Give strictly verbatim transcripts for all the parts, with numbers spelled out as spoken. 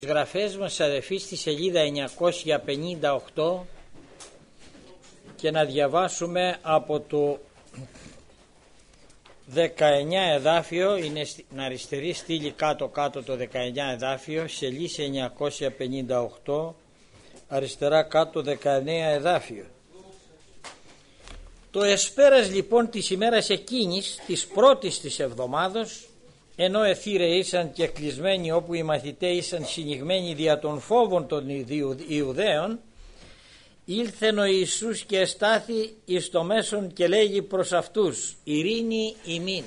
Γραφές μας, αδελφοί, στη σελίδα εννιακόσια πενήντα οκτώ και να διαβάσουμε από το δεκαεννιά εδάφιο, είναι στην αριστερή στήλη κάτω κάτω το δεκαεννιά εδάφιο, σελίδα εννιακόσια πενήντα οκτώ, αριστερά κάτω δεκαεννιά εδάφιο. Το εσπέρας λοιπόν της ημέρας εκείνης, της πρώτης της εβδομάδος, ενώ εθύρε ήσαν και κλεισμένοι όπου οι μαθητές ήσαν συνηγμένοι δια των φόβων των Ιουδαίων, ήλθεν ο Ιησούς και εστάθη εις το μέσον και λέγει προς αυτούς, ειρήνη ημίν.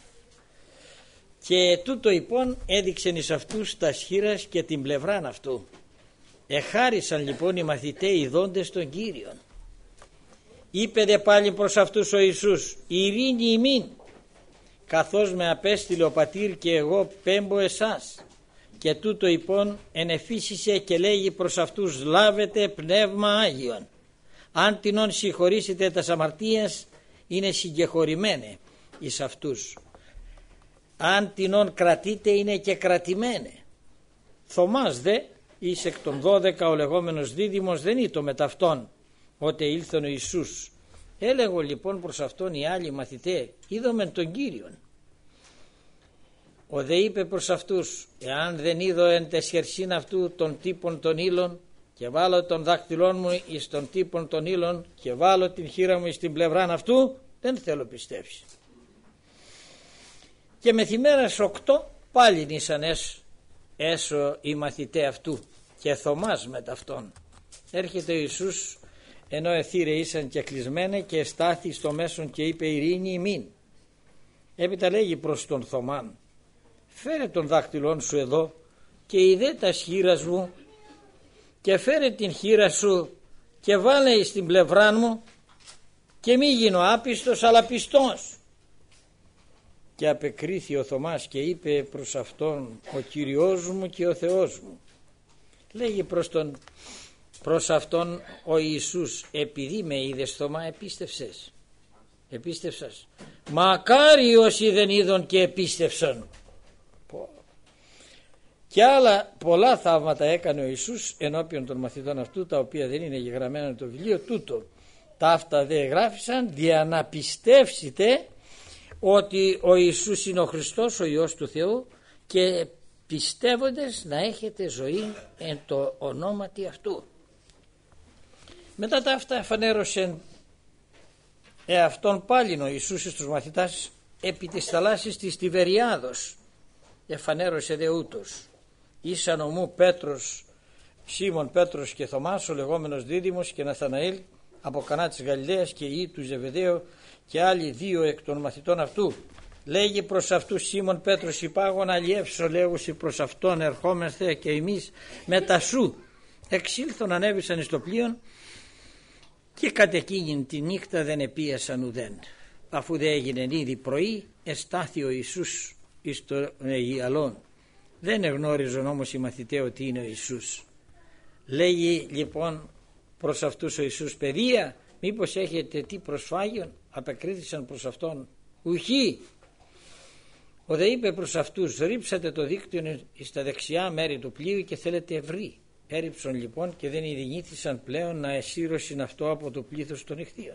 Και τούτο λοιπόν έδειξεν εις αυτούς τα σχήρας και την πλευράν αυτού. Εχάρισαν λοιπόν οι μαθητές ειδώντες τον Κύριον. Είπε δε πάλι προς αυτούς ο Ιησούς, ειρήνη ημίν. Καθώς με απέστειλε ο πατήρ και εγώ πέμπω εσάς. Και τούτο λοιπόν ενεφύσισε και λέγει προς αυτούς, λάβετε πνεύμα Άγιον. Αν τινόν συγχωρήσετε τας αμαρτίας, είναι συγκεχωρημένε εις αυτούς. Αν τινόν κρατείτε, είναι και κρατημένε. Θωμάς δε, εις εκ των δώδεκα ο λεγόμενος δίδυμος, δεν ήτο με ταυτόν, ότε ήλθεν ο Ιησούς. Έλεγω λοιπόν προς αυτόν οι άλλοι μαθητές, είδομεν τον Κύριον. Ο δε είπε προς αυτούς, εάν δεν είδω εν τεσχερσίν αυτού των τύπων των ύλων και βάλω τον δάκτυλόν μου εις των τύπων των ύλων και βάλω την χείρα μου εις την πλευράν αυτού, δεν θέλω πιστέψει. Και μεθημέρας οκτώ πάλι ήσαν έσω οι μαθητές αυτού και Θωμάς με ταυτόν. Έρχεται ο Ιησούς ενώ εθύρε ήσαν και κλεισμένε και στάθη στο μέσον και είπε, ειρήνη ημίν. Έπειτα λέγει προς τον Θωμάν, φέρε τον δάκτυλόν σου εδώ και ειδέ τα χείρας μου και φέρε την χείρα σου και βάλε εις την πλευρά μου και μη γίνω άπιστος αλλά πιστός. Και απεκρίθη ο Θωμάς και είπε προς αυτόν, ο Κυριός μου και ο Θεός μου. Λέγει προς τον προς αυτόν ο Ιησούς, επειδή με είδες Θωμά επίστευσες. Επίστευσας. Μακάρι όσοι δεν είδον και επίστευσαν. Και άλλα πολλά θαύματα έκανε ο Ιησούς ενώπιον των μαθητών αυτού, τα οποία δεν είναι γεγραμμένα το βιβλίο τούτο. Ταύτα δε γράφησαν δια να πιστεύσετε ότι ο Ιησούς είναι ο Χριστός, ο Υιός του Θεού, και πιστεύοντες να έχετε ζωή εν το ονόματι αυτού. Μετά τα αυτά εφανέρωσε εαυτόν πάλιν ο Ιησούς στους μαθητάς επί της θαλάσσης της Τιβεριάδος. Εφανέρωσε δε ούτως. Ήσαν ομού Πέτρος, Σίμων Πέτρος και Θωμάς, ο λεγόμενος Δίδυμος, και Ναθαναήλ από Κανά της Γαλιλαίας και οι του Ζεβεδαίου και άλλοι δύο εκ των μαθητών αυτού. Λέγει προς αυτούς Σίμων Πέτρος, υπάγον αλλιεύσω, λέγουσι προς αυτόν, ερχόμαστε και εμείς μετά σου. Εξήλθον, ανέβησαν εις το πλοίον και κατ' εκείνην τη νύχτα δεν επίασαν ουδέν. Αφού δεν έγινε ήδη πρωί, εστάθη ο Ιησούς εις το Αιγιαλόν. Δεν εγνώριζαν όμως οι μαθητές ότι είναι ο Ιησούς. Λέγει λοιπόν προς αυτούς ο Ιησούς, παιδεία, μήπως έχετε τι προσφάγιον? Απεκρίθησαν προς αυτόν, ουχή. Ο δε είπε προς αυτούς, ρίψατε το δίκτυο στα δεξιά μέρη του πλοίου και θέλετε ευρύ. Έριψαν λοιπόν και δεν ειδηνήθησαν πλέον να εσύρωσιν αυτό από το πλήθος των ιχθύων.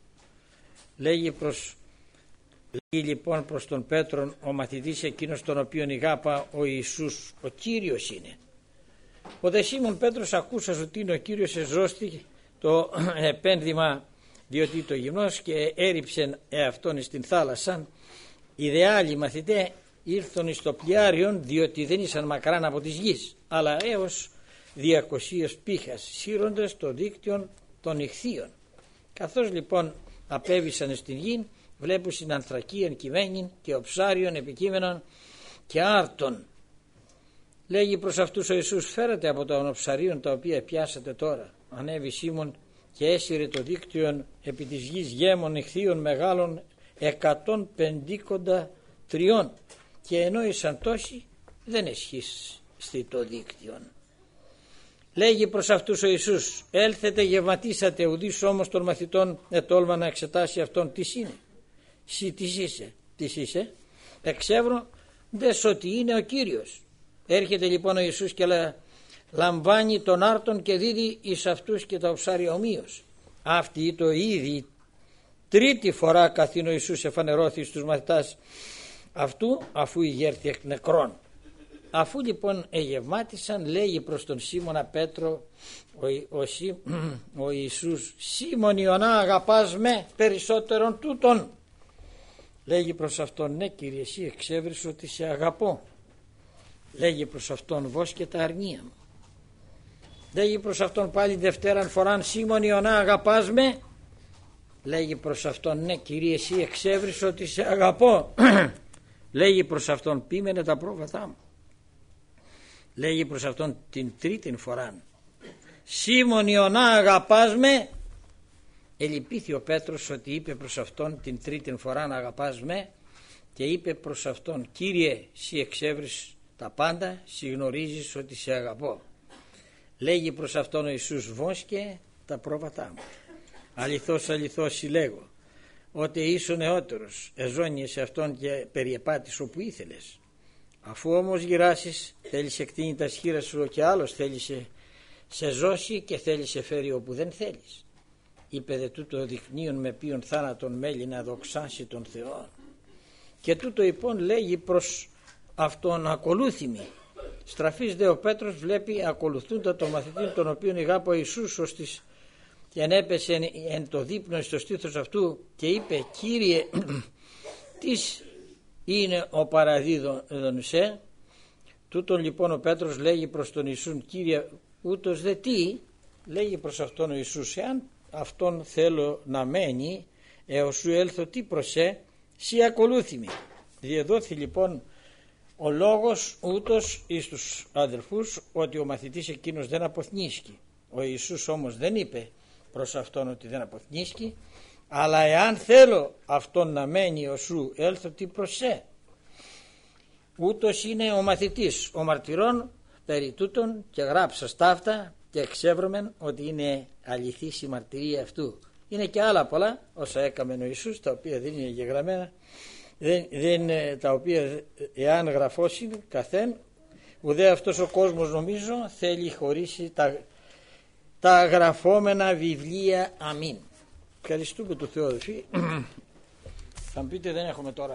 Λέγει, προς, λέγει λοιπόν προς τον Πέτρον, ο μαθητής εκείνος τον οποίον ηγάπα ο Ιησούς, ο Κύριος είναι. Ο δε Σίμων Πέτρος ακούσας ότι είναι ο Κύριος, εζώστη το επένδυμα διότι το γυμνός και έριψεν εαυτόν στην θάλασσαν. Οι δε άλλοι μαθητές ήρθαν εις το πλοιάριον, διότι δεν ήσαν μακράν από της γης, αλλά έως διακοσίες πύχας, σύροντας το δίκτυον των ιχθύων. Καθώς λοιπόν απέβησαν στην γη, βλέπουν στην ανθρακίαν κειμένην και οψάριον επικείμενον και άρτων. Λέγει προς αυτούς ο Ιησούς, φέρατε από τα οψαρίων τα οποία πιάσατε τώρα. Ανέβη Σίμων και έσυρε το δίκτυον επί της γης γέμων ιχθύων μεγάλων εκατόν πεντήκοντα τριών, και ενώ ήσαν τόσοι δεν εσχίστη το δίκτυον. Λέγει προς αυτούς ο Ιησούς, έλθετε γευματίσατε, ουδείς όμως των μαθητών ετόλμα να εξετάσει αυτόν τι είναι. Συ τι είσαι, τι είσαι, εξεύρω δες ότι είναι ο Κύριος. Έρχεται λοιπόν ο Ιησούς και λα, λαμβάνει τον άρτον και δίδει εις αυτούς και τα οψάρια ομοίως. Αυτή το ήδη τρίτη φορά καθήν ο Ιησούς εφανερώθη στους μαθητάς αυτού, αφού ηγέρθη εκ νεκρών. Αφού λοιπόν εγευμάτισαν, λέγει προς τον Σίμωνα Πέτρο ο, ο, ο, ο Ιησούς, Σίμων Ιωνά, αγαπάς με περισσότερον τούτον? Λέγει προς αυτόν, ναι Κύριε, εσύ εξέβρισες ότι σε αγαπώ. Λέγει προς αυτόν, βόσκε τα αρνία μου. Λέγει προς αυτόν πάλι δευτέραν φοράν, Σίμων Ιωνά, αγαπάς με? Λέγει προς αυτόν, ναι Κύριε, εσύ εξέβρισες ότι σε αγαπώ. Λέγει προς αυτόν, πείμενε τα πρόβατά μου. Λέγει προς αυτόν την τρίτη φοράν, Σίμων Ιωνά, αγαπάς με? Ελυπήθη ο Πέτρος ότι είπε προς αυτόν την τρίτη φορά, αγαπάς με, και είπε προς αυτόν, Κύριε, εσύ εξέβρισες τα πάντα, συγνωρίζεις ότι σε αγαπώ. Λέγει προς αυτόν ο Ιησούς, βόσκε τα πρόβατά μου. Αληθώς, αληθώς σοι λέγω, ότι ήσουν νεότερος, εζώνιεσαι αυτόν και περιεπάτης όπου ήθελες. Αφού όμως γυράσεις, θέλεις εκτείνει τα σχήρα σου και άλλος θέλεις σε, σε ζώσει και θέλεις σε φέρει όπου δεν θέλεις. Είπε δε τούτο δεικνύον με ποιον θάνατον μέλει να δοξάσει τον Θεό. Και τούτο λοιπόν λέγει προς αυτόν ακολούθημη. Στραφής δε ο Πέτρος βλέπει ακολουθούντα τον μαθητή τον οποίον ηγάπω ο Ιησούς ως της, και ανέπεσε εν, εν το δείπνο στο στήθος αυτού και είπε, Κύριε, τις είναι ο παραδίδων σε? Τούτον λοιπόν ο Πέτρος λέγει προς τον Ιησούν, Κύριε, ούτως δε τι? Λέγει προς αυτόν ο Ιησούς, εάν αυτόν θέλω να μένει έως σου έλθω τι προσέ, σοι ακολούθημη. Διεδόθη λοιπόν ο λόγος ούτως εις τους αδελφούς ότι ο μαθητής εκείνος δεν αποθνίσκει. Ο Ιησούς όμως δεν είπε προς αυτόν ότι δεν αποθνίσκει, αλλά εάν θέλω αυτόν να μένει ως σου έλθω τι προσέ. Ούτως είναι ο μαθητής ο μαρτυρών περί τούτων και γράψα σταύτα και εξεύρωμεν ότι είναι αληθής η μαρτυρία αυτού. Είναι και άλλα πολλά όσα έκαμε ο Ιησούς, τα οποία δεν είναι γεγραμμένα, δεν, δεν, τα οποία εάν γραφώσει καθέν, ουδέ αυτός ο κόσμος νομίζω θέλει χωρίσει τα, τα γραφόμενα βιβλία. Αμήν. Ευχαριστούμε του Θεού, αδελφοί. Θα μου πείτε, δεν έχουμε τώρα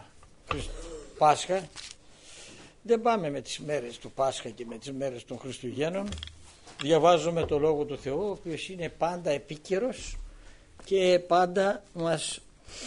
Πάσχα, δεν πάμε με τις μέρες του Πάσχα και με τις μέρες των Χριστουγέννων. Διαβάζουμε το Λόγο του Θεού, ο οποίος είναι πάντα επίκαιρος και πάντα μας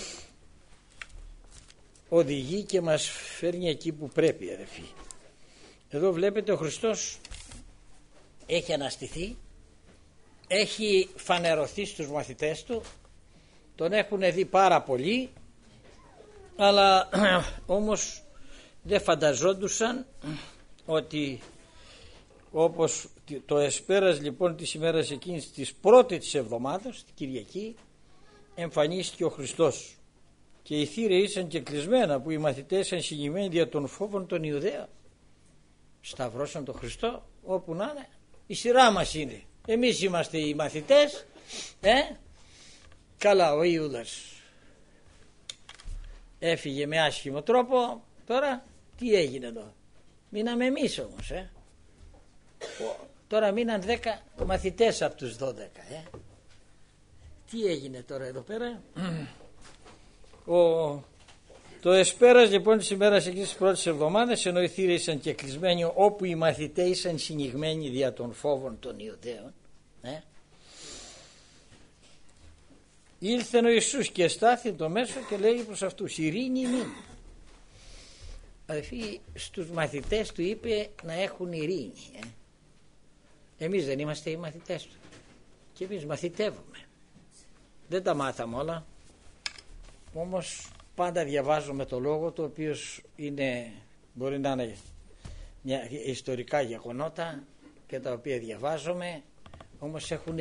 οδηγεί και μας φέρνει εκεί που πρέπει, αδελφοί. Εδώ βλέπετε ο Χριστός έχει αναστηθεί, έχει φανερωθεί στους μαθητές του, τον έχουν δει πάρα πολλοί, αλλά όμως δεν φανταζόντουσαν ότι όπως το εσπέρας λοιπόν της ημέρας εκείνης της πρώτης της εβδομάδας, την Κυριακή, εμφανίστηκε ο Χριστός και οι θύρες ήσαν και κλεισμένα που οι μαθητές ήταν συγκεκριμένοι δια των φόβων των Ιουδαίων. Σταυρώσαν τον Χριστό όπου να είναι, η σειρά μας είναι, εμείς είμαστε οι μαθητές, ε? Καλά, ο Ιούδας έφυγε με άσχημο τρόπο, τώρα τι έγινε εδώ? Μείναμε εμείς όμως, ε? Τώρα μείναν δέκα μαθητές από τους δώδεκα, ε? Τι έγινε τώρα εδώ πέρα? Ο, το εσπέρας λοιπόν της ημέρας εκείνης της πρώτης εβδομάδας, ενώ οι θύρες ήσαν και κλεισμένοι, όπου οι μαθητές ήσαν συνηγμένοι δια των φόβων των Ιουδαίων, ε? Ήλθε ο Ιησούς και στάθη το μέσο και λέει προς αυτούς, ειρήνη μην. Αδελφοί, στους μαθητές του είπε να έχουν ειρήνη, ε? Εμείς δεν είμαστε οι μαθητές του και εμείς μαθητεύουμε, δεν τα μάθαμε όλα, όμως πάντα διαβάζουμε το Λόγο, το οποίο είναι, μπορεί να είναι μια ιστορικά γεγονότα και τα οποία διαβάζουμε, όμως έχουν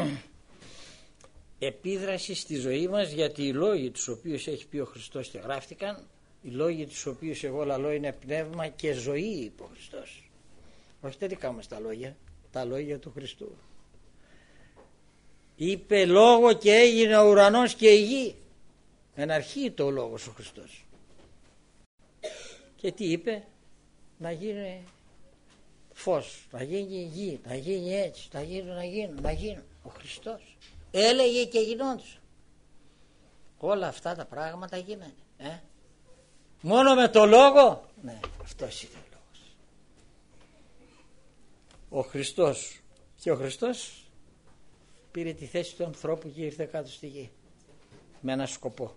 επίδραση στη ζωή μας, γιατί οι λόγοι τους οποίους έχει πει ο Χριστός και γράφτηκαν, οι λόγοι τους οποίους εγώ λαλώ είναι πνεύμα και ζωή, είπε ο Χριστός. Όχι τα δικά μας τα λόγια, τα λόγια του Χριστού. Είπε λόγο και έγινε ο ουρανός και η γη. Εν αρχή το λόγος ο Χριστός. Και τι είπε? Να γίνει φως, να γίνει γη, να γίνει έτσι, να γίνουν, να γίνουν, να γίνουν. Ο Χριστός έλεγε και γινόντουσαν. Όλα αυτά τα πράγματα γίνανε. Ε? Μόνο με το λόγο. Ναι, αυτός είναι ο λόγος. Ο Χριστός. Και ο Χριστός πήρε τη θέση του ανθρώπου και ήρθε κάτω στη γη. Με έναν σκοπό.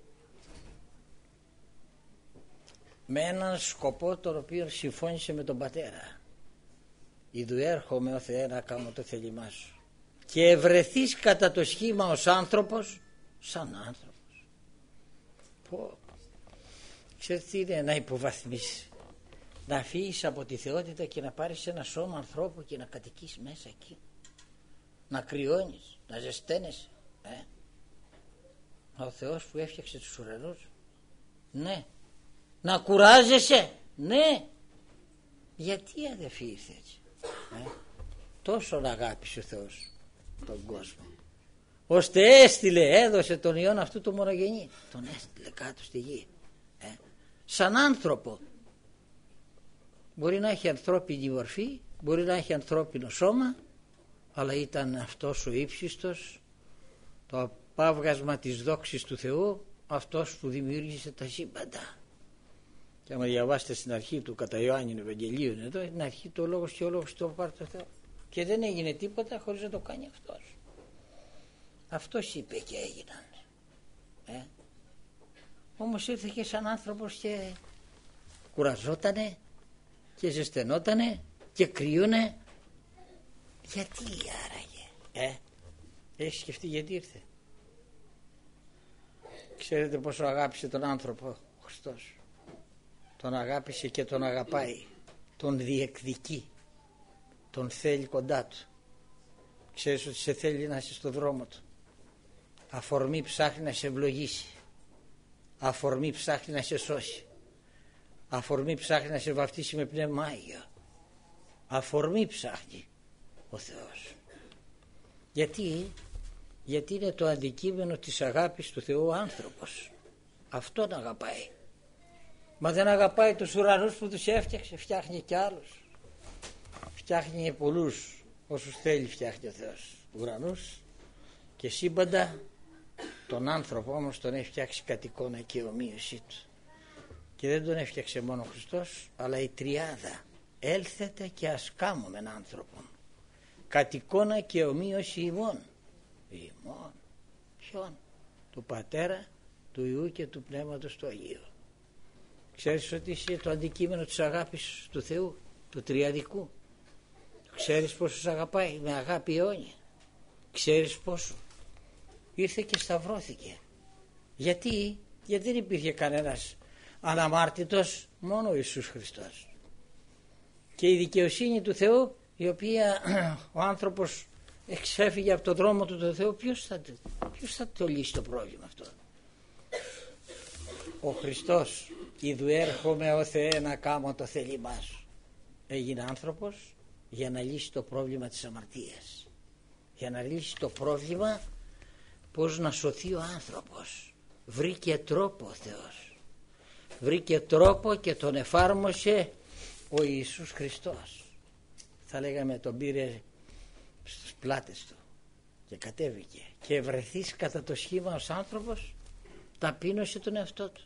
Με έναν σκοπό τον οποίο συμφώνησε με τον Πατέρα. Ιδού έρχομαι ο Θεέ να κάνω το θέλημά σου. Και ευρεθείς κατά το σχήμα ως άνθρωπος, σαν άνθρωπος. Πω. Ξέρετε τι είναι να υποβαθμίσεις. Να φύγεις από τη θεότητα και να πάρεις ένα σώμα ανθρώπου και να κατοικείς μέσα εκεί. Να κρυώνεις, να ζεσταίνεσαι. Ε? Ο Θεός που έφτιαξε τους ουρανούς. Ναι. Να κουράζεσαι. Ναι. Γιατί αδελφοί ήρθε έτσι. Ε? Τόσο αγάπησε ο Θεός τον κόσμο. Ώστε έστειλε, έδωσε τον Υιόν αυτού του μονογενή. Τον έστειλε κάτω στη γη. Ε? Σαν άνθρωπο. Μπορεί να έχει ανθρώπινη μορφή, μπορεί να έχει ανθρώπινο σώμα, αλλά ήταν αυτός ο ύψιστος, το απάβγασμα της δόξης του Θεού, αυτός που δημιούργησε τα σύμπαντα. Και άμα διαβάσετε στην αρχή του κατά Ιωάννην Ευαγγελίου, εδώ στην αρχή του ο λόγος και ο λόγος του πάρει το Θεό. Και δεν έγινε τίποτα χωρίς να το κάνει αυτός. Αυτός είπε και έγιναν. Ε? Όμως ήρθε και σαν άνθρωπος και κουραζότανε και ζεσθενότανε και κρύουνε. Γιατί άραγε. Ε? Έχει σκεφτεί γιατί ήρθε. Ξέρετε πόσο αγάπησε τον άνθρωπο ο Χριστός. Τον αγάπησε και τον αγαπάει. Τον διεκδικεί. Τον θέλει κοντά του. Ξέρεις ότι σε θέλει να είσαι στο δρόμο του. Αφορμή ψάχνει να σε ευλογήσει. Αφορμή ψάχνει να σε σώσει. Αφορμή ψάχνει να σε βαφτίσει με πνεύμα Άγιο. Αφορμή ψάχνει ο Θεός. Γιατί, γιατί είναι το αντικείμενο της αγάπης του Θεού ο άνθρωπος. Αυτόν αγαπάει. Μα δεν αγαπάει τους ουρανούς που τους έφτιαξε. Φτιάχνει και άλλους. Φτιάχνει πολλούς όσους θέλει φτιάχνει ο Θεός. Ουρανούς και σύμπαντα. Τον άνθρωπο όμως τον έχει φτιάξει κατ' εικόνα και ομοίωσή του. Και δεν τον έφτιαξε μόνο ο Χριστός, αλλά η τριάδα. Έλθετε και ας κάμωμεν άνθρωπον. Κατ' εικόνα και ομοίωση ημών. Ημών. Ποιον? Του Πατέρα, του Υιού και του Πνεύματος του Αγίου. Ξέρεις ότι είσαι το αντικείμενο της αγάπης του Θεού, του τριαδικού. Ξέρεις πόσο σ' αγαπάει, με αγάπη αιώνια. Ξέρεις πόσο. Ήρθε και σταυρώθηκε. Γιατί? Γιατί δεν υπήρχε κανένας αναμάρτητος, μόνο ο Ιησούς Χριστός. Και η δικαιοσύνη του Θεού, η οποία ο άνθρωπος εξέφυγε από τον δρόμο του του Θεού, ποιος θα, ποιος θα το λύσει το πρόβλημα αυτό? Ο Χριστός. Ιδού έρχομαι ο Θεέ να κάνω το θέλημά σου. Έγινε άνθρωπος για να λύσει το πρόβλημα της αμαρτίας. Για να λύσει το πρόβλημα πώς να σωθεί ο άνθρωπος. Βρήκε τρόπο ο Θεός. Βρήκε τρόπο και τον εφάρμοσε ο Ιησούς Χριστός. Θα λέγαμε τον πήρε στους πλάτες του και κατέβηκε. Και βρεθείς κατά το σχήμα ως άνθρωπος, ταπείνωσε τον εαυτό του.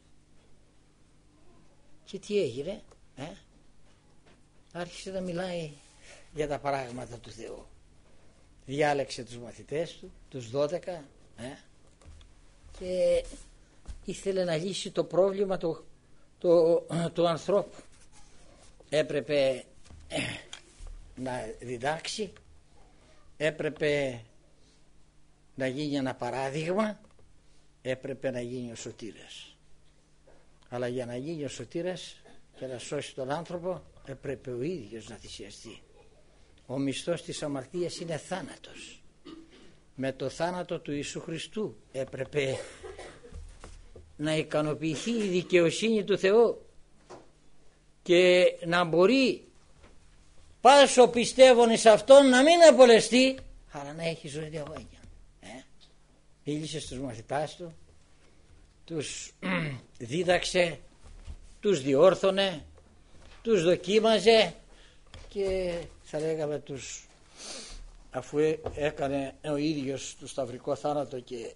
Και τι έγινε? Ε? Άρχισε να μιλάει για τα πράγματα του Θεού. Διάλεξε τους μαθητές του, τους δώδεκα, ε? και ήθελε να λύσει το πρόβλημα του, του, του ανθρώπου. Έπρεπε ε, να διδάξει, έπρεπε να γίνει ένα παράδειγμα, έπρεπε να γίνει ο σωτήρας. Αλλά για να γίνει ο σωτήρας και να σώσει τον άνθρωπο, έπρεπε ο ίδιος να θυσιαστεί. Ο μισθός της αμαρτίας είναι θάνατος. Με το θάνατο του Ιησού Χριστού έπρεπε να ικανοποιηθεί η δικαιοσύνη του Θεού και να μπορεί πάσο πιστεύων σε Αυτόν να μην απολεστεί, αλλά να έχει ζωή διαγώνια. Ε? Μίλησε στους μαθητάς του, τους δίδαξε, τους διόρθωνε, τους δοκίμαζε και θα λέγαμε τους, αφού έκανε ο ίδιος το σταυρικό θάνατο και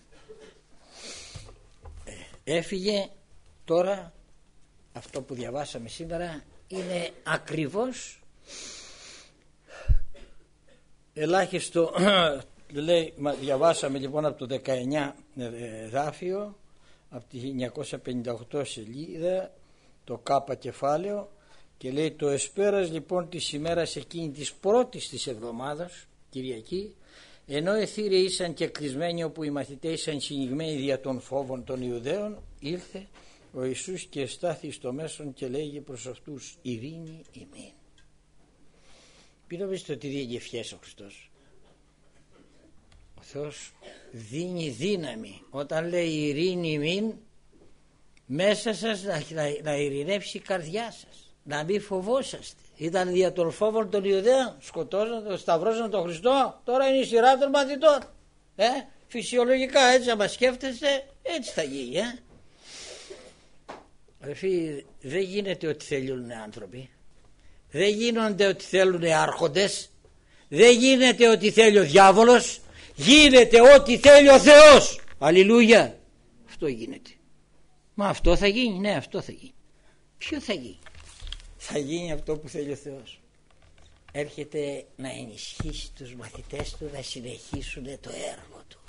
έφυγε, τώρα αυτό που διαβάσαμε σήμερα είναι ακριβώς ελάχιστο. Λέει, διαβάσαμε λοιπόν από το δεκαεννιά δάφιο, από τη εννιακόσια πενήντα οκτώ σελίδα, το κάπα κεφάλαιο, και λέει: το εσπέρας λοιπόν της ημέρας εκείνη της πρώτης της εβδομάδας, Κυριακή, ενώ εθύρε ήσαν και κλεισμένοι όπου οι μαθητές ήσαν κυνηγμένοι δια των φόβων των Ιουδαίων, ήλθε ο Ιησούς και στάθη στο μέσον και λέγει προς αυτούς: ειρήνη ημίν. Μην νομίζετε ότι δίνει ευχές ο Χριστός. Ο Θεός δίνει δύναμη. Όταν λέει ειρήνη ημίν, μέσα σας να, να, να ειρηνεύσει η καρδιά σας, να μην φοβόσαστε. Ήταν δια των φόβων των Ιουδαίων, σκοτώσαν, σταυρώσαν τον Χριστό, τώρα είναι η σειρά των μαθητών. Ε, φυσιολογικά, έτσι άμα σκέφτεστε, έτσι θα γίνει. Ε. Αδελφοί, δεν γίνεται ότι θέλουν άνθρωποι, δεν γίνονται ότι θέλουν άρχοντες, δεν γίνεται ότι θέλει ο διάβολος, γίνεται ό,τι θέλει ο Θεός. Αλληλούια. Αυτό γίνεται. Μα αυτό θα γίνει, ναι, αυτό θα γίνει. Ποιο θα γίνει? Θα γίνει αυτό που θέλει ο Θεός. Έρχεται να ενισχύσει τους μαθητές του να συνεχίσουν το έργο του.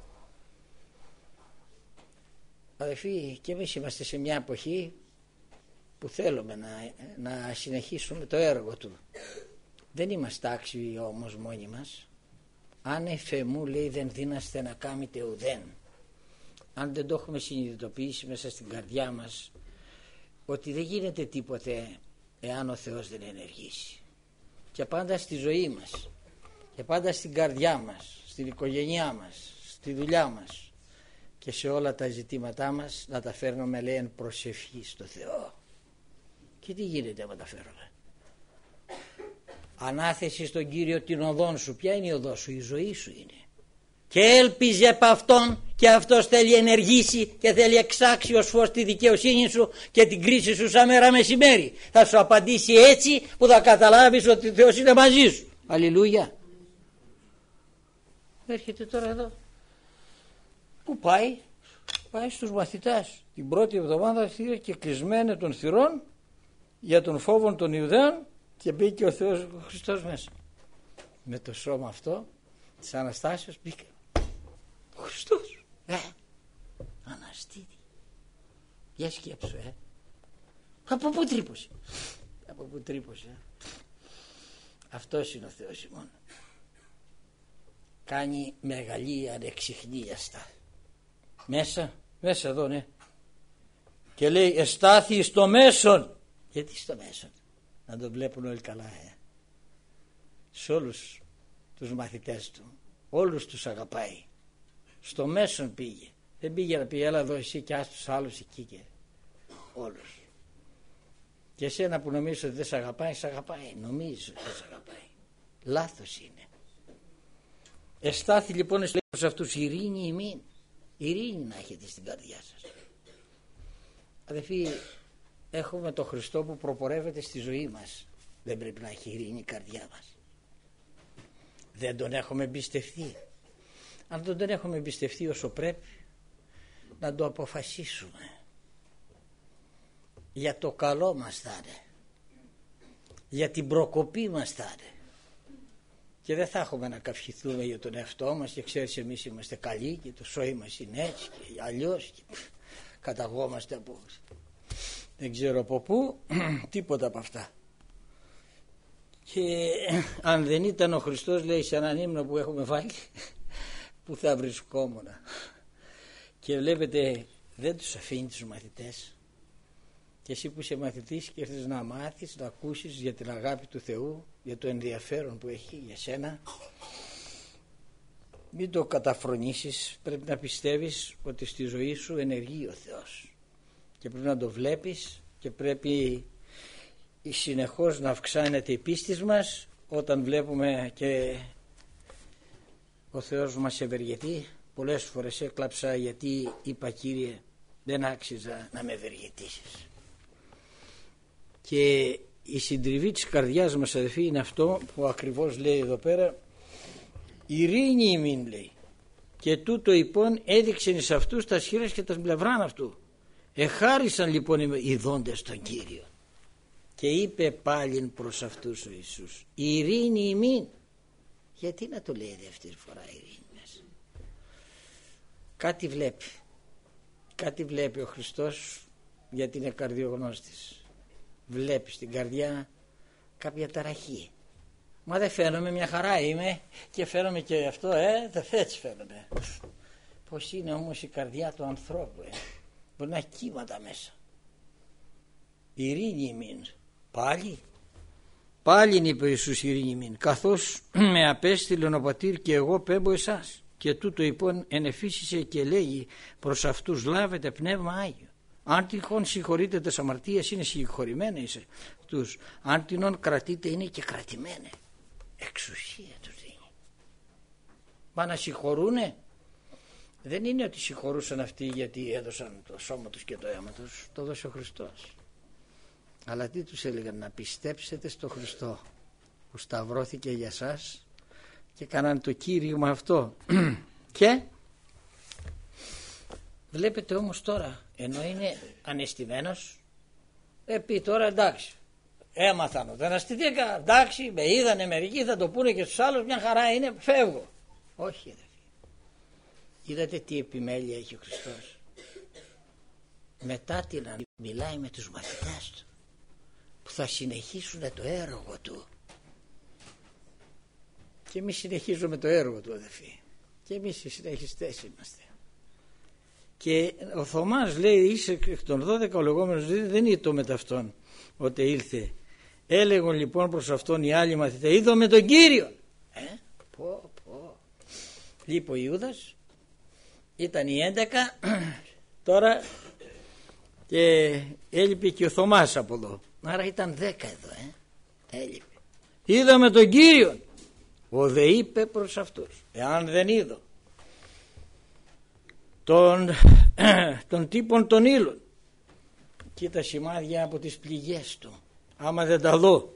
Αδελφοί, και εμείς είμαστε σε μια εποχή που θέλουμε να, να συνεχίσουμε το έργο του. Δεν είμαστε άξιοι όμως μόνοι μας. Αν εφεμού, λέει, δεν δύναστε να κάνετε ουδέν. Αν δεν το έχουμε συνειδητοποιήσει μέσα στην καρδιά μας ότι δεν γίνεται τίποτε εάν ο Θεός δεν ενεργήσει. Και πάντα στη ζωή μας, και πάντα στην καρδιά μας, στην οικογένειά μας, στη δουλειά μας και σε όλα τα ζητήματά μας να τα φέρνουμε, λέει, εν προσευχή στο Θεό. Και τι γίνεται να τα φέρουμε? Ανάθεση στον Κύριο την οδόν σου. Ποια είναι η οδό σου? Η ζωή σου είναι. Και έλπιζε από αυτόν, και αυτός θέλει ενεργήσει και θέλει εξάξει ως φως τη δικαιοσύνη σου και την κρίση σου σαν μέρα μεσημέρι. Θα σου απαντήσει έτσι που θα καταλάβεις ότι ο Θεός είναι μαζί σου. Αλληλούια. Έρχεται τώρα εδώ. Πού πάει? Πάει στους μαθητάς. Την πρώτη εβδομάδα θύρε και κλεισμένε των θυρών για τον φόβο των Ιουδαίων, και μπήκε ο Θεός ο Χριστός μέσα. Με το σώμα αυτό της Αναστάσεως μπήκε ο Χριστός. Ε, Αναστήτη. Για σκέψου, ε. Από πού τρύπωσε? Από πού τρύπωσε, ε. Αυτός είναι ο Θεός ημών. Κάνει μεγαλή ανεξιχνίαστα. Μέσα, μέσα εδώ, ναι. Και λέει εστάθη στο μέσον. Γιατί στο μέσον? Να τον βλέπουν όλοι καλά, ε. Σε όλους τους μαθητές του, όλους τους αγαπάει. Στο μέσον πήγε. Δεν πήγε να πει έλα εδώ εσύ και ας τους άλλους εκεί, και όλους. Και εσένα που νομίζεις ότι δεν σε αγαπάει, σε αγαπάει. Νομίζεις ότι δεν σε αγαπάει. Λάθος είναι. Εστάθη λοιπόν σε αυτούς ειρήνη ημίν. Ειρήνη να έχετε στην καρδιά σας. Αδελφοί, έχουμε τον Χριστό που προπορεύεται στη ζωή μας. Δεν πρέπει να έχει ειρήνη η καρδιά μας? Δεν τον έχουμε εμπιστευτεί. Αν δεν τον έχουμε εμπιστευτεί όσο πρέπει, να το αποφασίσουμε. Για το καλό μας θα είναι, για την προκοπή μας θα είναι. Και δεν θα έχουμε να καυχηθούμε για τον εαυτό μας και ξέρεις εμείς είμαστε καλοί και το σώμα μας είναι έτσι και αλλιώς και καταγόμαστε από δεν ξέρω από πού, τίποτα από αυτά. Και αν δεν ήταν ο Χριστός, λέει, σε έναν ύμνο που έχουμε βάλει, που θα βρισκόμουν? Και βλέπετε, δεν τους αφήνει τους μαθητές. Και εσύ που είσαι μαθητής και έρθεις να μάθεις, να ακούσεις για την αγάπη του Θεού, για το ενδιαφέρον που έχει για σένα, μην το καταφρονήσεις. Πρέπει να πιστεύεις ότι στη ζωή σου ενεργεί ο Θεός και πρέπει να το βλέπεις και πρέπει συνεχώς να αυξάνεται η πίστη μας όταν βλέπουμε και ο Θεός μας ευεργετεί. Πολλές φορές έκλαψα γιατί είπα, Κύριε, δεν άξιζα να με ευεργετήσεις. Και η συντριβή της καρδιάς μας, αδελφοί, είναι αυτό που ακριβώς λέει εδώ πέρα, ειρήνη ημίν, λέει, και τούτο υπόν έδειξεν εις αυτούς τα σχήρας και τα πλευράν αυτού. Εχάρισαν λοιπόν οι δόντες τον Κύριο και είπε πάλιν προς αυτούς ο Ιησούς, ειρήνη ημίν. Γιατί να το λέει δεύτερη φορά ειρήνη μας? Κάτι βλέπει, κάτι βλέπει ο Χριστός, γιατί είναι καρδιογνώστης. Βλέπει στην καρδιά κάποια ταραχή. Μα δεν φαίνομαι, μια χαρά είμαι και φαίνομαι και αυτό, ε, δεν έτσι φαίνομαι. Πως είναι όμως η καρδιά του ανθρώπου, ε. Μπορεί να έχει κύματα μέσα. Ειρήνη ημίν. Πάλι, πάλι είπε ο Ιησούς, ειρήνη ημίν, καθώς με απέστειλεν ο Πατήρ και εγώ πέμπω εσάς. Και τούτο λοιπόν ενεφύσισε και λέγει προς αυτούς, λάβετε πνεύμα Άγιο. Αν τυχόν συγχωρείτε τις αμαρτίες, είναι συγχωρημένε είσαι τους. Αν τυχόν κρατείτε, είναι και κρατημένε. Εξουσία τους δίνει. Μα να συγχωρούνε, δεν είναι ότι συγχωρούσαν αυτοί γιατί έδωσαν το σώμα τους και το αίμα τους, το δώσε ο Χριστός. Αλλά τι τους έλεγαν? Να πιστέψετε στο Χριστό που σταυρώθηκε για σας και κάνανε το κήρυγμα αυτό. Και βλέπετε όμως τώρα, ενώ είναι αναισθημένος, επί τώρα εντάξει, έμαθαν ότι δεν αστηθήκα, εντάξει, με είδανε μερικοί, θα το πούνε και στους άλλους, μια χαρά είναι, φεύγω. Όχι, ρε. Είδατε τι επιμέλεια έχει ο Χριστός? Μετά την μιλάει με τους μαθητάς του που θα συνεχίσουν το έργο του. Και εμείς συνεχίζουμε το έργο του, αδελφοί. Και εμείς οι συνεχιστές είμαστε. Και ο Θωμάς λέει, είσαι εκ των δώδεκα, ο λεγόμενος δεν είναι το με αυτόν ότι ήλθε. Έλεγαν λοιπόν προς αυτόν οι άλλοι μαθητές, είδαμε τον Κύριο. Ε, πω, πω. Λείπει ο Ιούδας, ήταν οι έντεκα, τώρα και έλειπε και ο Θωμάς από εδώ. Άρα ήταν δέκα εδώ, ε. Έλειπε. Είδαμε τον Κύριο. Ο δε είπε προς αυτούς, εάν δεν είδω των, των τύπων των ύλων και τα σημάδια από τις πληγές του, άμα δεν τα δω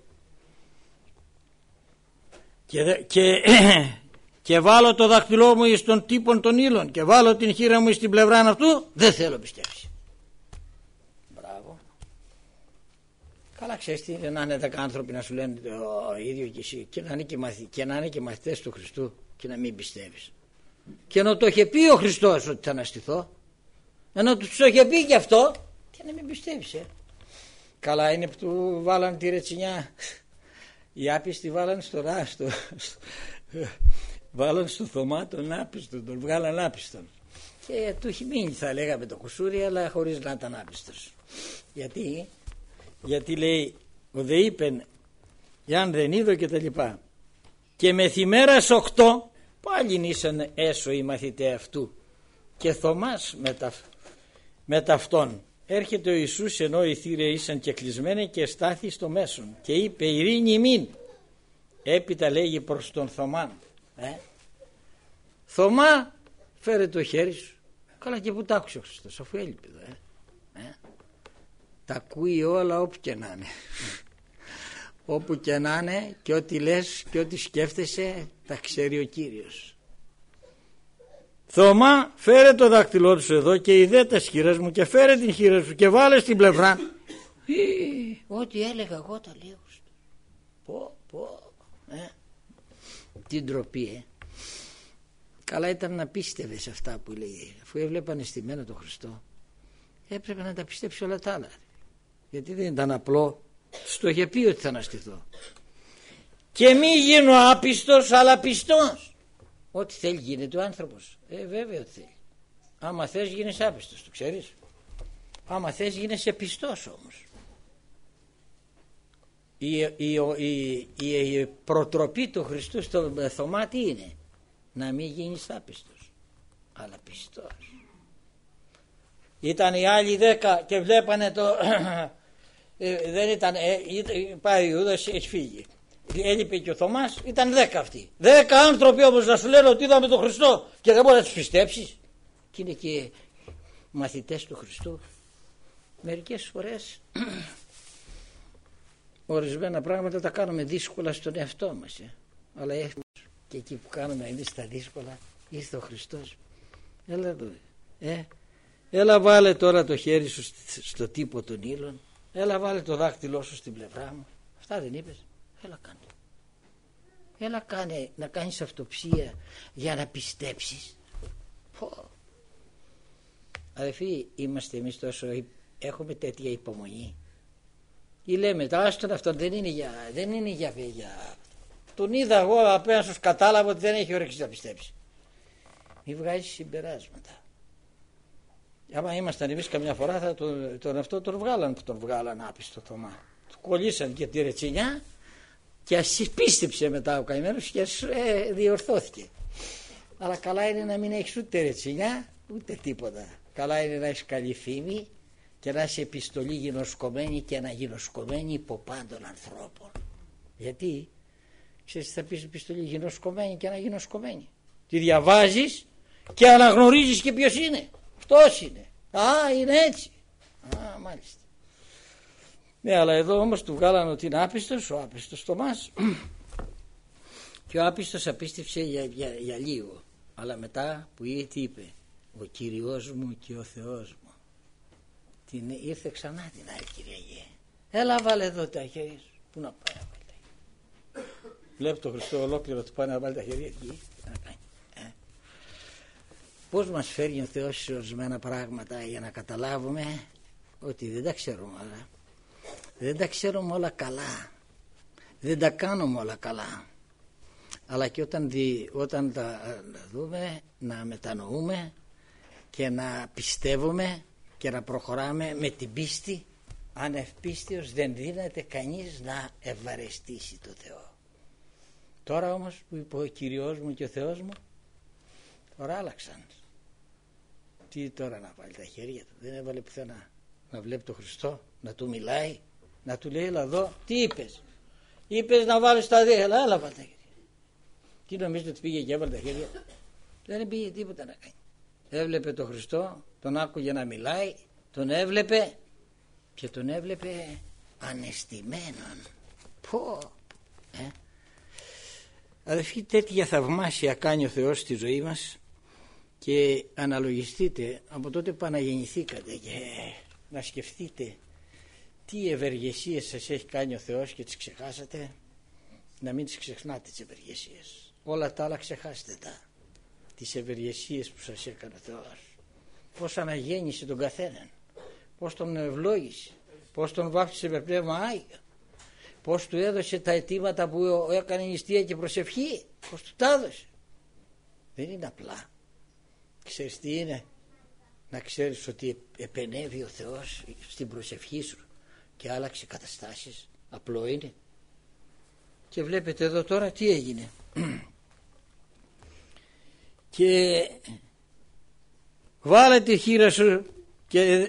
και, και, και βάλω το δάχτυλό μου εις των τύπων των ύλων και βάλω την χείρα μου στην πλευρά αυτού, δεν θέλω πιστέψει. Μπράβο. Καλά, ξέρεις τι είναι να είναι δέκα άνθρωποι να σου λένε το ίδιο και εσύ και να είναι και, μαθη, και, να είναι και μαθητές του Χριστού και να μην πιστεύεις. Και να το είχε πει ο Χριστός ότι θα αναστηθώ, ενώ τους το είχε πει και αυτό και να μην πιστεύεις, ε. Καλά είναι που του βάλαν τη ρετσινιά, οι άπιστοι βάλαν στο ράστο, βάλαν στο Θωμά τον άπιστο, τον βγάλαν άπιστον και του έχει μείνει, θα λέγαμε, το κουσούρι, αλλά χωρίς να ήταν άπιστος. Γιατί, γιατί λέει ο δε είπεν εάν δεν είδω και τα λοιπά. Και μεθημέρας οκτώ πάλι ήσαν έσω οι μαθητές αυτού και Θωμάς μετα, μετ' αυτόν. Έρχεται ο Ιησούς ενώ οι θύρες ήσαν και κλεισμένοι και στάθη στο μέσον και είπε ειρήνη ημίν. Έπειτα λέγει προς τον Θωμάν, ε, Θωμά, φέρε το χέρι σου. Καλά, και που τα άκουσε ο Χριστός, αφού έλειπε εδώ, ε. ε. Τα ακούει όλα όπου και να είναι. Όπου και να είναι, και ό,τι λες και ό,τι σκέφτεσαι τα ξέρει ο Κύριος. Θωμά, φέρε το δάχτυλό σου εδώ και ιδέ τα χείρας μου και φέρε την χείρα σου και βάλε στην πλευρά. Ό,τι έλεγα εγώ τα λέω. Πω πω ε. Τι ντροπή, ε. Καλά ήταν να πίστευε αυτά που λέει. Αφού έβλεπε αναισθημένο τον Χριστό, έπρεπε να τα πιστέψει όλα τα άλλα. Γιατί δεν ήταν απλό. Στο είχε πει ότι θα αναστηθώ. Και μη γίνω άπιστος αλλά πιστός. Ό,τι θέλει γίνεται ο άνθρωπος. Ε βέβαια ότι θέλει. Άμα θες γίνεις άπιστος, το ξέρεις. Άμα θες γίνεσαι πιστός όμως. Η, η, η, η, η προτροπή του Χριστού στο Θωμά τι είναι? Να μην γίνεις άπιστος αλλά πιστός. Ήταν οι άλλοι δέκα και βλέπανε το ε, δεν ήταν ε, πάει ο Ιούδας, έχει φύγει, έλειπε και ο Θωμάς, ήταν δέκα αυτοί, δέκα άνθρωποι όμως να σου λένε ότι είδαμε τον Χριστό και δεν μπορεί να τους πιστέψεις, και είναι και μαθητές του Χριστού. Μερικές φορές ορισμένα πράγματα τα κάνουμε δύσκολα στον εαυτό μας, ε. αλλά έχουμε και εκεί που κάνουμε εμείς τα δύσκολα ήρθε ο Χριστός. Έλα εδώ, ε. Έλα βάλε τώρα το χέρι σου στο τύπο των ύλων, έλα βάλε το δάχτυλό σου στην πλευρά μου. Αυτά δεν είπες? Έλα κάνε. Έλα κάνε να κάνεις αυτοψία για να πιστέψεις. Πω. Αδελφοί, είμαστε εμείς τόσο, έχουμε τέτοια υπομονή? Ή λέμε τάστον αυτόν δεν είναι για, δεν είναι για, για. Τον είδα εγώ απέναντι στους, κατάλαβα ότι δεν έχει όρεξη να πιστέψει. Μη βγάζεις συμπεράσματα. Άμα ήμασταν εμείς καμιά φορά θα τον, τον αυτό τον βγάλαν που τον βγάλαν άπιστο Θωμά. Του κολλήσαν και τη ρετσινιά και ασυπίστεψε μετά ο καημένος και ε, διορθώθηκε. Αλλά καλά είναι να μην έχεις ούτε ρετσινιά ούτε τίποτα. Καλά είναι να έχεις καλή φήμη και να είσαι επιστολή γινωσκωμένη και αναγινωσκωμένη υπό πάντων ανθρώπων. Γιατί ξέρεις θα πεις επιστολή γινωσκωμένη και αναγινωσκωμένη? Τη διαβάζεις και αναγνωρίζεις και ποιος είναι. Αυτός είναι. Α, είναι έτσι. Α, μάλιστα. Ναι, αλλά εδώ όμως του βγάλανε ότι είναι άπιστος, ο άπιστος Θωμάς. Και ο άπιστος απίστευσε για, για, για λίγο. Αλλά μετά που είπε, τι είπε? Ο Κύριος μου και ο Θεός μου. Την, ήρθε ξανά την άλλη Κυριακή. Έλα βάλε εδώ τα χέρια σου. Πού να πάει να βάλει τα χέρια? Βλέπει το Χριστό ολόκληρο του πάει να βάλει τα χέρια εκεί. Να κάνει. Ε. Πώς μας φέρνει ο Θεός σε ορισμένα πράγματα για να καταλάβουμε ότι δεν τα ξέρουμε όλα. Δεν τα ξέρουμε όλα καλά. Δεν τα κάνουμε όλα καλά. Αλλά και όταν, δι, όταν τα δούμε να μετανοούμε και να πιστεύουμε και να προχωράμε με την πίστη. Αν ευπίστιος δεν δύναται κανείς να ευαρεστήσει το Θεό. Τώρα όμως που είπε ο Κυριός μου και ο Θεός μου, τώρα άλλαξαν. Τι τώρα να βάλει τα χέρια του? Δεν έβαλε πουθενά να βλέπει τον Χριστό, να του μιλάει, να του λέει έλα εδώ. Τι είπες? Είπες να βάλεις τα δύο. Έλα, έλα βάλει τα χέρια. Τι νομίζετε ότι πήγε και έβαλε τα χέρια? Δεν πήγε τίποτα να κάνει. Έβλεπε τον Χριστό, τον άκουγε να μιλάει, τον έβλεπε και τον έβλεπε αναισθημένον. Πω, ε. Αδελφοί, τέτοια θαυμάσια κάνει ο Θεός στη ζωή μας και αναλογιστείτε από τότε που αναγεννηθήκατε και να σκεφτείτε τι ευεργεσίες σας έχει κάνει ο Θεός και τις ξεχάσατε, να μην τις ξεχνάτε τις ευεργεσίες. Όλα τα άλλα ξεχάστε τα. Τις ευεργεσίες που σας έκανε ο Θεός. Πώς αναγέννησε τον καθέναν. Πώς τον ευλόγησε. Πώς τον βάφτισε με πνεύμα Άγιο. Πώς του έδωσε τα αιτήματα που έκανε νηστεία και προσευχή. Πώς του τα έδωσε. Δεν είναι απλά. Ξέρεις τι είναι? Να ξέρεις ότι επενέβη ο Θεός στην προσευχή σου και άλλαξε καταστάσεις. Απλό είναι. Και βλέπετε εδώ τώρα τι έγινε. Και βάλε τη χείρα σου και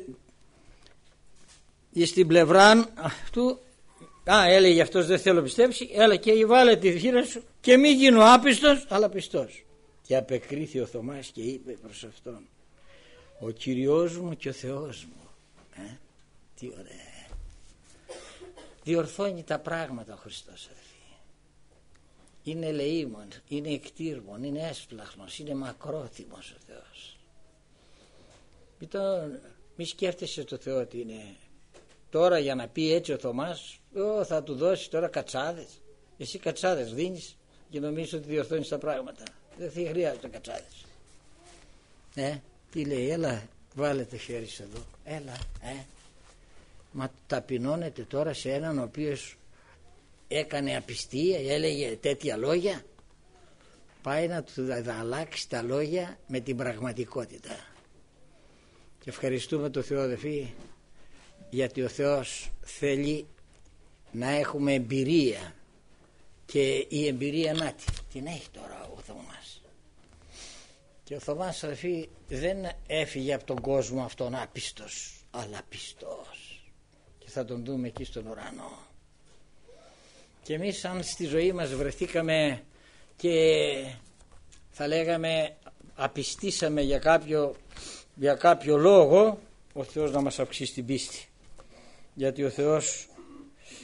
στην πλευρά αυτού. Α, έλεγε αυτός δεν θέλω πιστέψει. Έλα και βάλε τη χείρα σου και μη γίνω άπιστος αλλά πιστός. Και απεκρίθη ο Θωμάς και είπε προς αυτόν, ο Κυριός μου και ο Θεός μου. Ε, τι ωραία. Διορθώνει τα πράγματα ο Χριστός. Είναι ελεήμων, είναι εκτήρμων, είναι έσπλαχνος, είναι μακρόθυμος ο Θεός. Μη, το, μη σκέφτεσαι το Θεό ότι είναι τώρα για να πει έτσι ο Θωμάς, ό, θα του δώσει τώρα κατσάδες. Εσύ κατσάδες δίνεις και νομίζεις ότι διορθώνεις τα πράγματα. Δεν θα χρειάζεται κατσάδες. Ε, τι λέει, έλα βάλε το χέρι σου εδώ, έλα, ε. Μα ταπεινώνεται τώρα σε έναν ο οποίος έκανε απιστία, έλεγε τέτοια λόγια. Πάει να του αλλάξει τα λόγια με την πραγματικότητα. Και ευχαριστούμε τον Θεό, αδελφοί, γιατί ο Θεός θέλει να έχουμε εμπειρία και η εμπειρία να την έχει τώρα ο Θωμάς. Και ο Θωμάς, αδελφοί, δεν έφυγε από τον κόσμο αυτόν άπιστος, αλλά πιστός, και θα τον δούμε εκεί στον ουρανό. Και εμείς αν στη ζωή μας βρεθήκαμε και θα λέγαμε απιστήσαμε για κάποιο, για κάποιο λόγο, ο Θεός να μας αυξήσει την πίστη. Γιατί ο Θεός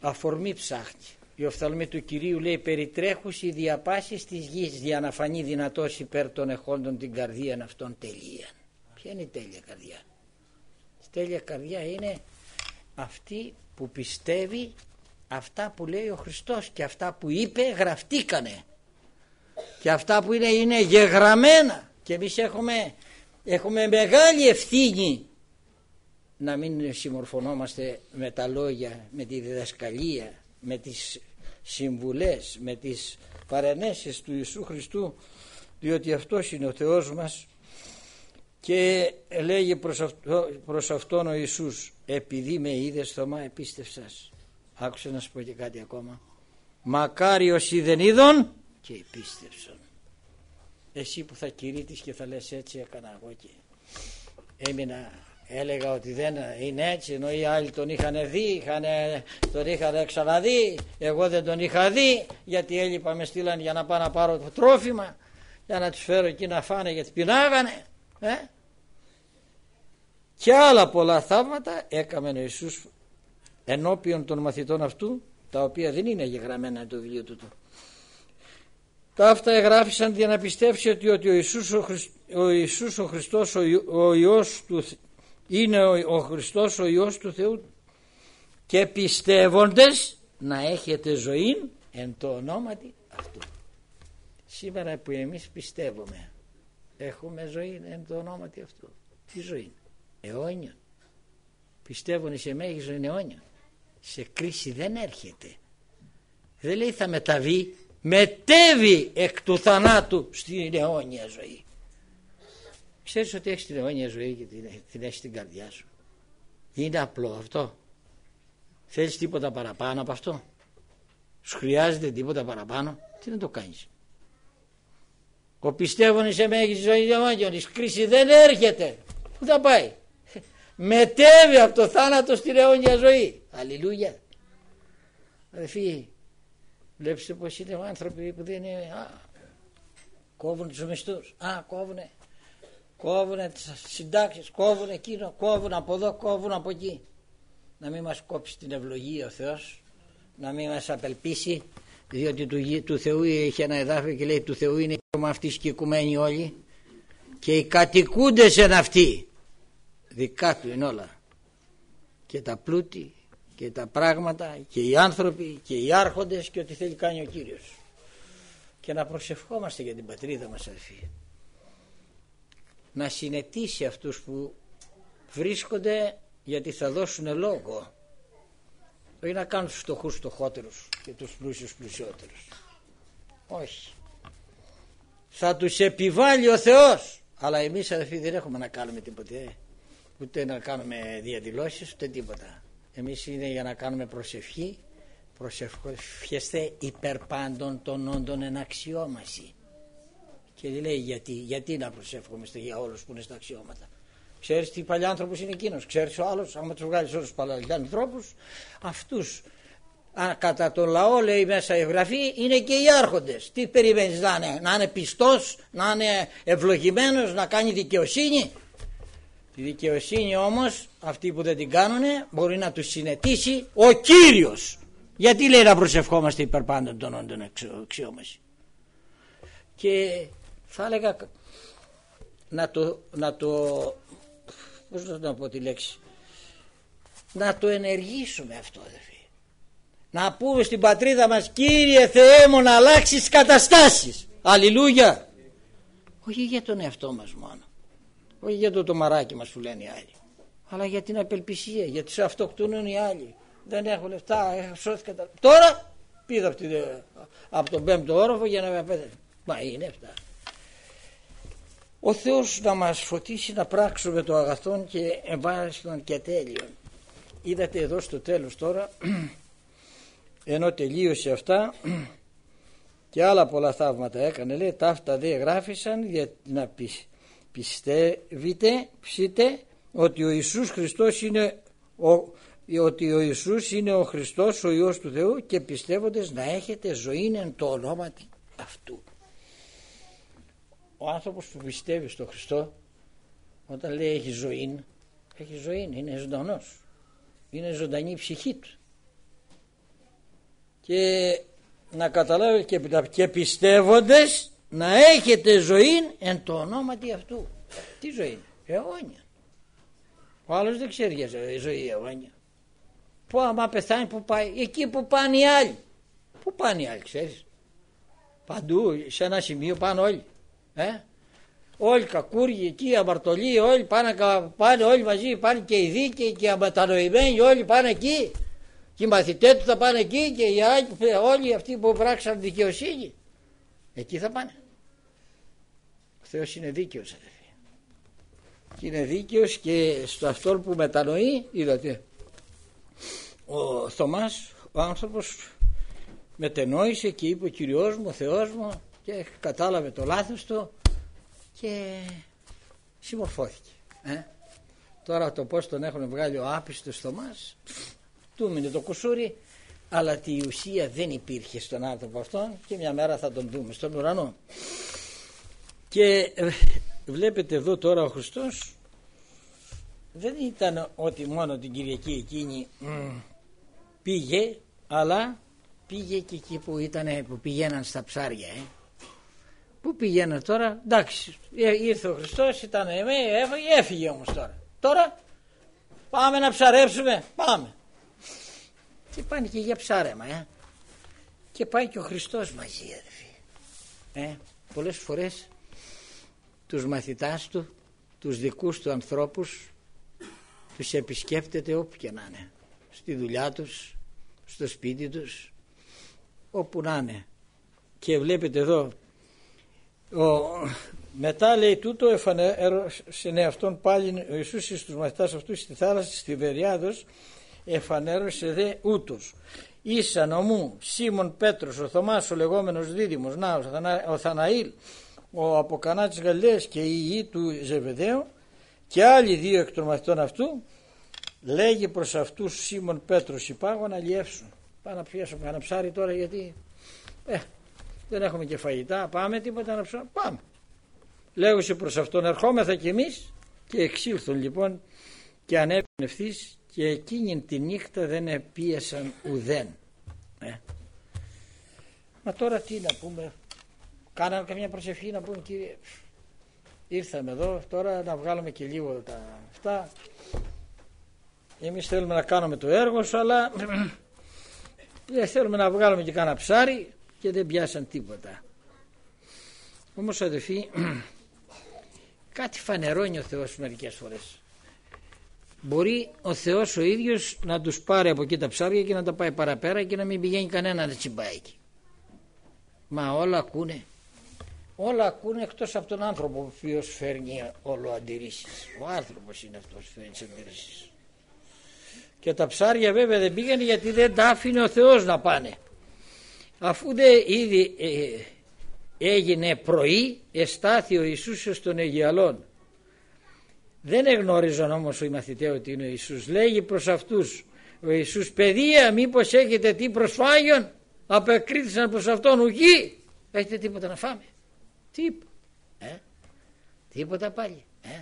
αφορμή ψάχνει. Η οφθαλμή του Κυρίου, λέει, περιτρέχουσι διαπάσεις της γης, για να φανεί δυνατός υπέρ των εχόντων την καρδίαν αυτών τελεία. Ποια είναι η τέλεια καρδιά? Η τέλεια καρδιά είναι αυτή που πιστεύει αυτά που λέει ο Χριστός, και αυτά που είπε γραφτήκανε, και αυτά που είναι είναι γεγραμμένα, και εμείς έχουμε, έχουμε μεγάλη ευθύνη να μην συμμορφωνόμαστε με τα λόγια, με τη διδασκαλία, με τις συμβουλές, με τις παρενέσεις του Ιησού Χριστού, διότι αυτός είναι ο Θεός μας. Και λέγει προς, αυτό, προς αυτόν ο Ιησούς, επειδή με είδες Θωμά επίστευσας. Άκουσε να σου πω και κάτι ακόμα. Μακάριος ει δεν είδον και επίστευσον. Εσύ που θα κηρύττεις και θα λες έτσι έκανα εγώ και έμεινα, έλεγα ότι δεν είναι έτσι, ενώ οι άλλοι τον είχαν δει, είχαν, τον είχαν ξαναδεί, εγώ δεν τον είχα δει, γιατί έλειπα, με στείλαν για να πάω να πάρω το τρόφιμα, για να τους φέρω εκεί να φάνε, γιατί πεινάγανε. Ε? Και άλλα πολλά θαύματα έκαμε ο Ιησούς ενώπιον των μαθητών αυτού, τα οποία δεν είναι γεγραμμένα το βιβλίο του. Τα αυτά εγγράφησαν για να πιστέψει ότι, ότι ο, Ιησούς, ο, Χριστ, ο Ιησούς ο Χριστός ο, ο Υιός του, είναι ο, ο Χριστός ο Υιός του Θεού, και πιστεύοντες να έχετε ζωή εν το ονόματι αυτού. Σήμερα που εμείς πιστεύουμε, έχουμε ζωή εν το ονόματι αυτού. Τι ζωή? Αιώνια. Πιστεύουν σε μένα, έχει ζωή αιώνια. Σε κρίση δεν έρχεται. Δεν λέει θα μεταβεί, μετέβει εκ του θανάτου στην αιώνια ζωή. Ξέρεις ότι έχεις την αιώνια ζωή και την, την έχεις στην καρδιά σου. Είναι απλό αυτό? Θέλεις τίποτα παραπάνω από αυτό? Σου χρειάζεται τίποτα παραπάνω? Τι να το κάνεις? Ο πιστεύων σε μένα, έχει ζωή αιώνια, η κρίση δεν έρχεται. Πού θα πάει? Μετέβει από το θάνατο στην αιώνια ζωή. Αλληλούια. Αδελφοί, βλέπετε πως είναι άνθρωποι που δεν είναι, α, κόβουν τους μισθούς, α, κόβουνε, κόβουνε τις συντάξεις, κόβουν εκείνο, κόβουν από εδώ, κόβουν από εκεί. Να μην μας κόψει την ευλογία ο Θεός, να μην μας απελπίσει, διότι του, του Θεού είχε ένα εδάφιο και λέει του Θεού είναι με αυτοί σκικουμένοι όλοι και οι κατοικούντες εν αυτοί. Δικά του είναι όλα, και τα πλούτη και τα πράγματα και οι άνθρωποι και οι άρχοντες και ό,τι θέλει κάνει ο Κύριος. Και να προσευχόμαστε για την πατρίδα μας, αδελφοί, να συνετίσει αυτούς που βρίσκονται, γιατί θα δώσουν λόγο, όχι να κάνουν τους φτωχούς φτωχότερους και τους πλούσιους πλουσιότερους, όχι, θα τους επιβάλλει ο Θεός. Αλλά εμείς, αδελφοί, δεν έχουμε να κάνουμε τίποτε, ούτε να κάνουμε διαδηλώσεις ούτε τίποτα. Εμείς είναι για να κάνουμε προσευχή. Προσευχέστε υπέρ πάντων των όντων εν αξιόμαση. Και λέει γιατί, γιατί να προσεύχομαστε για όλους που είναι στα αξιώματα? Ξέρεις τι παλιάνθρωπος είναι εκείνος? Ξέρεις ο άλλος, άμα τους βγάλεις όλους τους παλιάνθρωπους, αυτούς α, κατά τον λαό, λέει μέσα η Γραφή, είναι και οι άρχοντες. Τι περιμένεις να είναι? Να είναι πιστός, να είναι ευλογημένος, να κάνει δικαιοσύνη? Τη δικαιοσύνη όμως αυτοί που δεν την κάνουν μπορεί να τους συνετίσει ο Κύριος. Γιατί λέει να προσευχόμαστε υπέρ πάντων των όντων αξιόμαση? Και θα έλεγα να το, να το πώς να το πω τη λέξη, να το ενεργήσουμε αυτό, αδελφοί. Να πούμε στην πατρίδα μας, Κύριε Θεέ μου, να αλλάξεις καταστάσεις. Αλληλούια. Όχι για τον εαυτό μας μόνο, όχι για το τομαράκι μας που λένε οι άλλοι, αλλά για την απελπισία, γιατί σε αυτοκτονούν οι άλλοι. Δεν έχω λεφτά, έχω σώθηκα τα... Τώρα πήδα από, τη... από τον πέμπτο όροφο για να με απέδε. Μα είναι αυτά. Ο Θεός να μας φωτίσει να πράξουμε το αγαθόν και ευάρεστον και τέλειον. Είδατε εδώ στο τέλος τώρα, ενώ τελείωσε αυτά και άλλα πολλά θαύματα έκανε, λέει, ταύτα δε γράφησαν για να πεις. Πιστεύετε, ψείτε ότι ο Ιησούς Χριστός είναι ο, ότι ο Ιησούς είναι ο Χριστός, ο Υιός του Θεού, και πιστεύοντες να έχετε ζωή εν το ονόματι αυτού. Ο άνθρωπος που πιστεύει στον Χριστό, όταν λέει έχει ζωή, έχει ζωή, είναι ζωντανός, είναι ζωντανή η ψυχή του. και να καταλάβετε και, και πιστεύοντες να έχετε ζωή εν το ονόματι αυτού. Τι ζωή είναι? Αιώνια. Ο άλλος δεν ξέρει για ζωή αιώνια. Που άμα πεθάνει που πάει? Εκεί που πάνε οι άλλοι. Πού πάνε οι άλλοι ξέρεις? Παντού, σε ένα σημείο πάνε όλοι. Ε? Όλοι κακούργοι εκεί, αμαρτωλοί, όλοι πάνε, πάνε όλοι μαζί, πάνε και οι δίκαιοι και οι αμετανοημένοι, όλοι πάνε εκεί. Και οι μαθητές του θα πάνε εκεί και οι άλλοι, όλοι αυτοί που πράξαν δικαιοσύνη. Εκεί θα πάνε. Ο Θεός είναι δίκαιος, αδελφοί. Και είναι δίκαιος και στο αυτόν που μετανοεί, είδατε, ο Θωμάς, ο άνθρωπος, μετενόησε και είπε ο Κυριός μου, ο Θεός μου, και κατάλαβε το λάθος του και συμμορφώθηκε. Ε? Τώρα το πώς τον έχουν βγάλει ο άπιστος Θωμάς, του μείνε το κουσούρι, αλλά τη ουσία δεν υπήρχε στον άνθρωπο αυτόν και μια μέρα θα τον δούμε στον ουρανό. Και βλέπετε εδώ τώρα ο Χριστός δεν ήταν ότι μόνο την Κυριακή εκείνη μ, πήγε, αλλά πήγε και εκεί που, ήταν, που πηγαίναν στα ψάρια. Ε. Πού πηγαίναν τώρα? Εντάξει, ήρθε ο Χριστός, ήταν έφυγε, έφυγε όμως τώρα. Τώρα πάμε να ψαρέψουμε, πάμε. Και πάνε και για ψάρεμα. Ε. Και πάει και ο Χριστός μαζί, αδελφοί. Ε, πολλές φορές τους μαθητάς του, τους δικούς του ανθρώπους, τους επισκέπτεται όπου και να είναι. Στη δουλειά τους, στο σπίτι τους, όπου να είναι. Και βλέπετε εδώ, ο, μετά λέει τούτο εφανέρωσε αυτόν πάλι ο Ιησούς στους μαθητάς αυτούς στη θάλασσα στη Βεριάδος, εφανέρωσε δε ούτως. Ήσαν ομού Σίμων Πέτρος, ο Θωμάς ο λεγόμενος Δίδυμος, να, ο, Θανα, ο Θαναήλ, ο από Κανά της Γαλιλαίας και η γη του Ζεβεδαίου και άλλοι δύο εκ των μαθητών αυτού, λέγει προς αυτούς Σίμων Πέτρος, υπάγω να αλλιεύσουν. Πάμε να πιέσουμε κανένα ψάρι τώρα, γιατί ε, δεν έχουμε και φαγητά, πάμε τίποτα να ψάρουμε, πάμε. Λέγωσε προς αυτόν, ερχόμεθα κι εμείς, και εξήλθον λοιπόν και ανέβαινε ευθύς και εκείνη τη νύχτα δεν επίεσαν ουδέν. Ε. Μα τώρα τι να πούμε, κάναμε καμιά προσευχή να πούμε, Κύριε, ήρθαμε εδώ τώρα να βγάλουμε και λίγο τα αυτά, εμείς θέλουμε να κάνουμε το έργο σου, αλλά δεν θέλουμε να βγάλουμε και κάνα ψάρι, και δεν πιάσαν τίποτα. Όμως αδελφοί, κάτι φανερώνει ο Θεός μερικές φορές. Μπορεί ο Θεός ο ίδιος να τους πάρει από εκεί τα ψάρια και να τα πάει παραπέρα και να μην πηγαίνει κανένα να τσιμπάει εκεί. Μα όλα ακούνε. Όλα ακούνε εκτός από τον άνθρωπο ο οποίος φέρνει όλο αντιρρήσεις. Ο άνθρωπος είναι αυτός που φέρνει τις αντιρρήσεις. Και τα ψάρια βέβαια δεν πήγανε γιατί δεν τα άφηνε ο Θεός να πάνε. Αφού δεν ήδη ε, έγινε πρωί, εστάθη ο Ιησούς στον Αιγιαλών. Δεν εγνώριζαν όμως οι μαθητές ότι είναι ο Ιησούς. Λέγει προς αυτούς ο Ιησούς, παιδεία, μήπως έχετε τι προσφάγιον? Απεκρίθησαν προς αυτόν, ουγή, έχετε τίποτα να φάμε? Τίποτα, ε? τίποτα πάλι. Ε?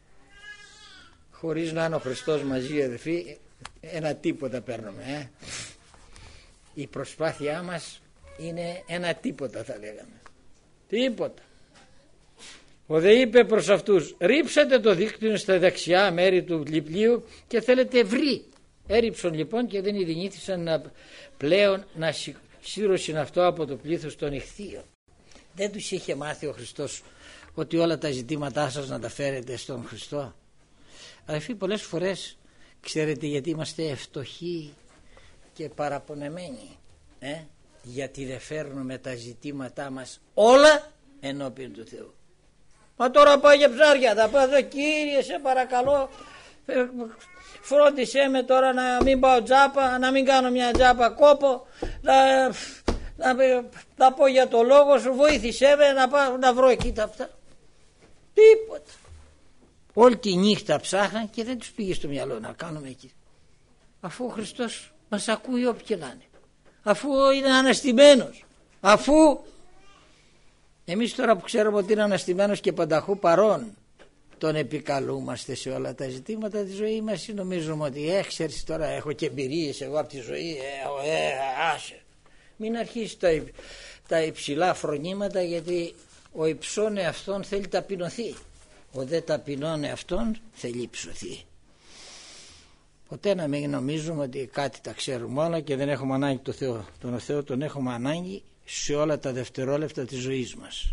Χωρίς να είναι ο Χριστός μαζί, αδελφοί, ένα τίποτα παίρνουμε. Ε? Η προσπάθειά μας είναι ένα τίποτα, θα λέγαμε. Τίποτα. Ο δε είπε προς αυτούς, ρίψατε το δίκτυο στα δεξιά μέρη του λιπλίου και θέλετε ευρύ. Έριψαν λοιπόν και δεν ειδηνήθησαν να, πλέον να σύρωσαν αυτό από το πλήθος των ηχθείων. Δεν τους είχε μάθει ο Χριστός ότι όλα τα ζητήματά σας να τα φέρετε στον Χριστό? Αδελφοί, πολλές φορές ξέρετε γιατί είμαστε ευστοχοί και παραπονεμένοι? Ε? Γιατί δεν φέρνουμε τα ζητήματά μας όλα ενώπιον του Θεού. Μα τώρα πάω για ψάρια, θα πάω εδώ, Κύριε σε παρακαλώ, φρόντισέ με τώρα να μην πάω τζάπα, να μην κάνω μια τζάπα κόπο, να, να, να πω για το λόγο σου, βοήθησέ με να, πάω, να βρω εκεί τα αυτά. Τίποτα. Όλη τη νύχτα ψάχαν και δεν τους πήγε στο μυαλό να κάνουμε εκεί. Αφού ο Χριστός μας ακούει όπου και να είναι, αφού είναι αναστημένος, αφού εμείς τώρα που ξέρουμε ότι είναι αναστημένος και πανταχού παρών, τον επικαλούμαστε σε όλα τα ζητήματα της ζωής μας ή νομίζουμε ότι ε, ξέρεις τώρα έχω και εμπειρίες εγώ από τη ζωή, ε, ε, άσε, Μην αρχίσει τα, υ, τα υψηλά φρονήματα, γιατί ο υψών εαυτόν θέλει ταπεινωθεί. Ο δε ταπεινών εαυτόν θέλει υψωθεί. Ποτέ να μην νομίζουμε ότι κάτι τα ξέρουμε όλα και δεν έχουμε ανάγκη τον Θεό. Τον Θεό τον έχουμε ανάγκη σε όλα τα δευτερόλεπτα της ζωής μας.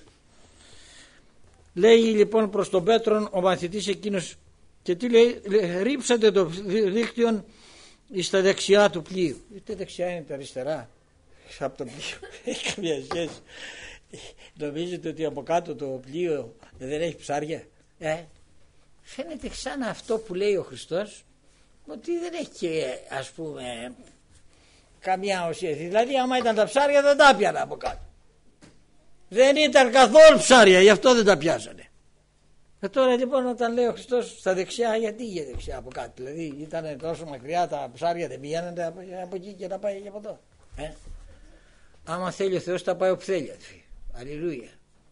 Λέει λοιπόν προς τον Πέτρον ο μαθητής εκείνος, και τι λέει, ρίψατε το δίκτυο στα δεξιά του πλοίου. Είτε δεξιά είναι τα αριστερά από το πλοίο, έχει καμία σχέση. Νομίζετε ότι από κάτω το πλοίο δεν έχει ψάρια? Ε, φαίνεται σαν αυτό που λέει ο Χριστός, ότι δεν έχει και, ας πούμε, καμιά ουσία. Δηλαδή άμα ήταν τα ψάρια δεν τα πιάνα από κάτω. Δεν ήταν καθόλου ψάρια, γι' αυτό δεν τα πιάσανε. Και τώρα λοιπόν όταν λέει ο Χριστός στα δεξιά, γιατί για δεξιά από κάτω? Δηλαδή ήταν τόσο μακριά τα ψάρια, δεν πήγαιναν από εκεί και να πάει και από εδώ. Ε? Άμα θέλει ο Θεός τα πάει όπου θέλει. Αλληλούια.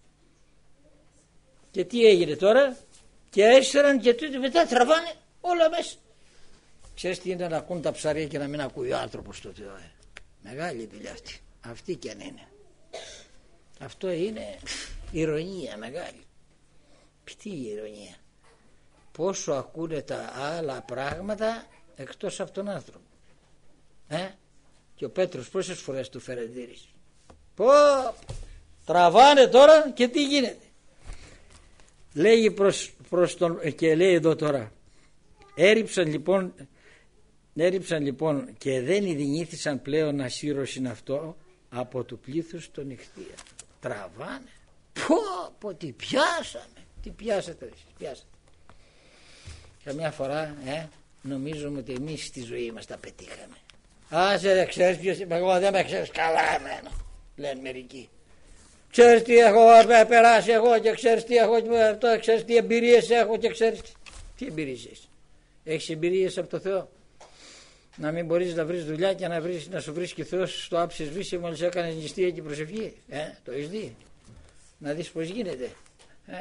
Και τι έγινε τώρα? Και έστεραν και τούτοι μετά τραβάνε όλα μέσα. Ξέρεις τι είναι να ακούν τα ψάρια και να μην ακούει ο άνθρωπος το Θεό? Ε? Μεγάλη δουλειά αυτή. Αυτή κι αν είναι. Αυτό είναι ηρωνία μεγάλη. Τι ηρωνία? Πόσο ακούνε τα άλλα πράγματα εκτός από τον άνθρωπο. Ε? Και ο Πέτρος πόσες φορές του φερεντήρισε. Πω, τραβάνε τώρα και τι γίνεται? Λέγει προς, προς τον, και λέει εδώ τώρα, έριψαν λοιπόν, έριψαν λοιπόν και δεν ειδηνήθησαν πλέον να σύρωσιν αυτό από του πλήθους των νυχτία. Τραβάνε. Πω, πω, τι πιάσαμε. Τι πιάσατε εσείς, πιάσατε. Καμιά φορά ε, νομίζουμε ότι εμείς στη ζωή μας τα πετύχαμε. Άσε δεν ξέρεις ποιος είμαι εγώ, δεν με ξέρεις καλά εμένα, λένε μερικοί. Ξέρεις τι έχω περάσει εγώ και ξέρεις τι έχω, το, ξέρεις τι εμπειρίες έχω και ξέρεις τι εμπειρίες έχεις. Έχεις εμπειρίες από το Θεό? Να μην μπορείς να βρεις δουλειά και να, βρεις, να σου βρίσκει ο Θεός στο άψης βύση μόλις έκανες νηστεία και προσευχή. Ε, το έχεις δει? Να δεις πως γίνεται. Ε.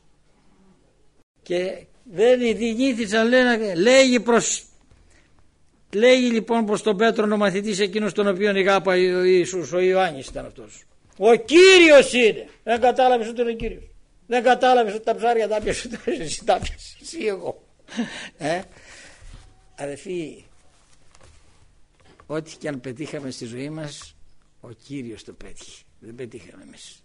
Και δεν ειδηνήθησαν, λένε, λέγει προς, λέγει λοιπόν προς τον Πέτρον ο μαθητής εκείνος τον οποίον ηγάπαει ο Ιησούς, ο Ιωάννης ήταν αυτός. Ο Κύριος είναι. Δεν κατάλαβες ότι είναι ο Κύριος? Δεν κατάλαβες ότι τα ψάρια τα πιάσε? Εσύ τα πιάσε, εσύ εγώ. Ε? Αδελφοί, ό,τι και αν πετύχαμε στη ζωή μας, ο Κύριος το πέτυχε. Δεν πετύχαμε εμείς.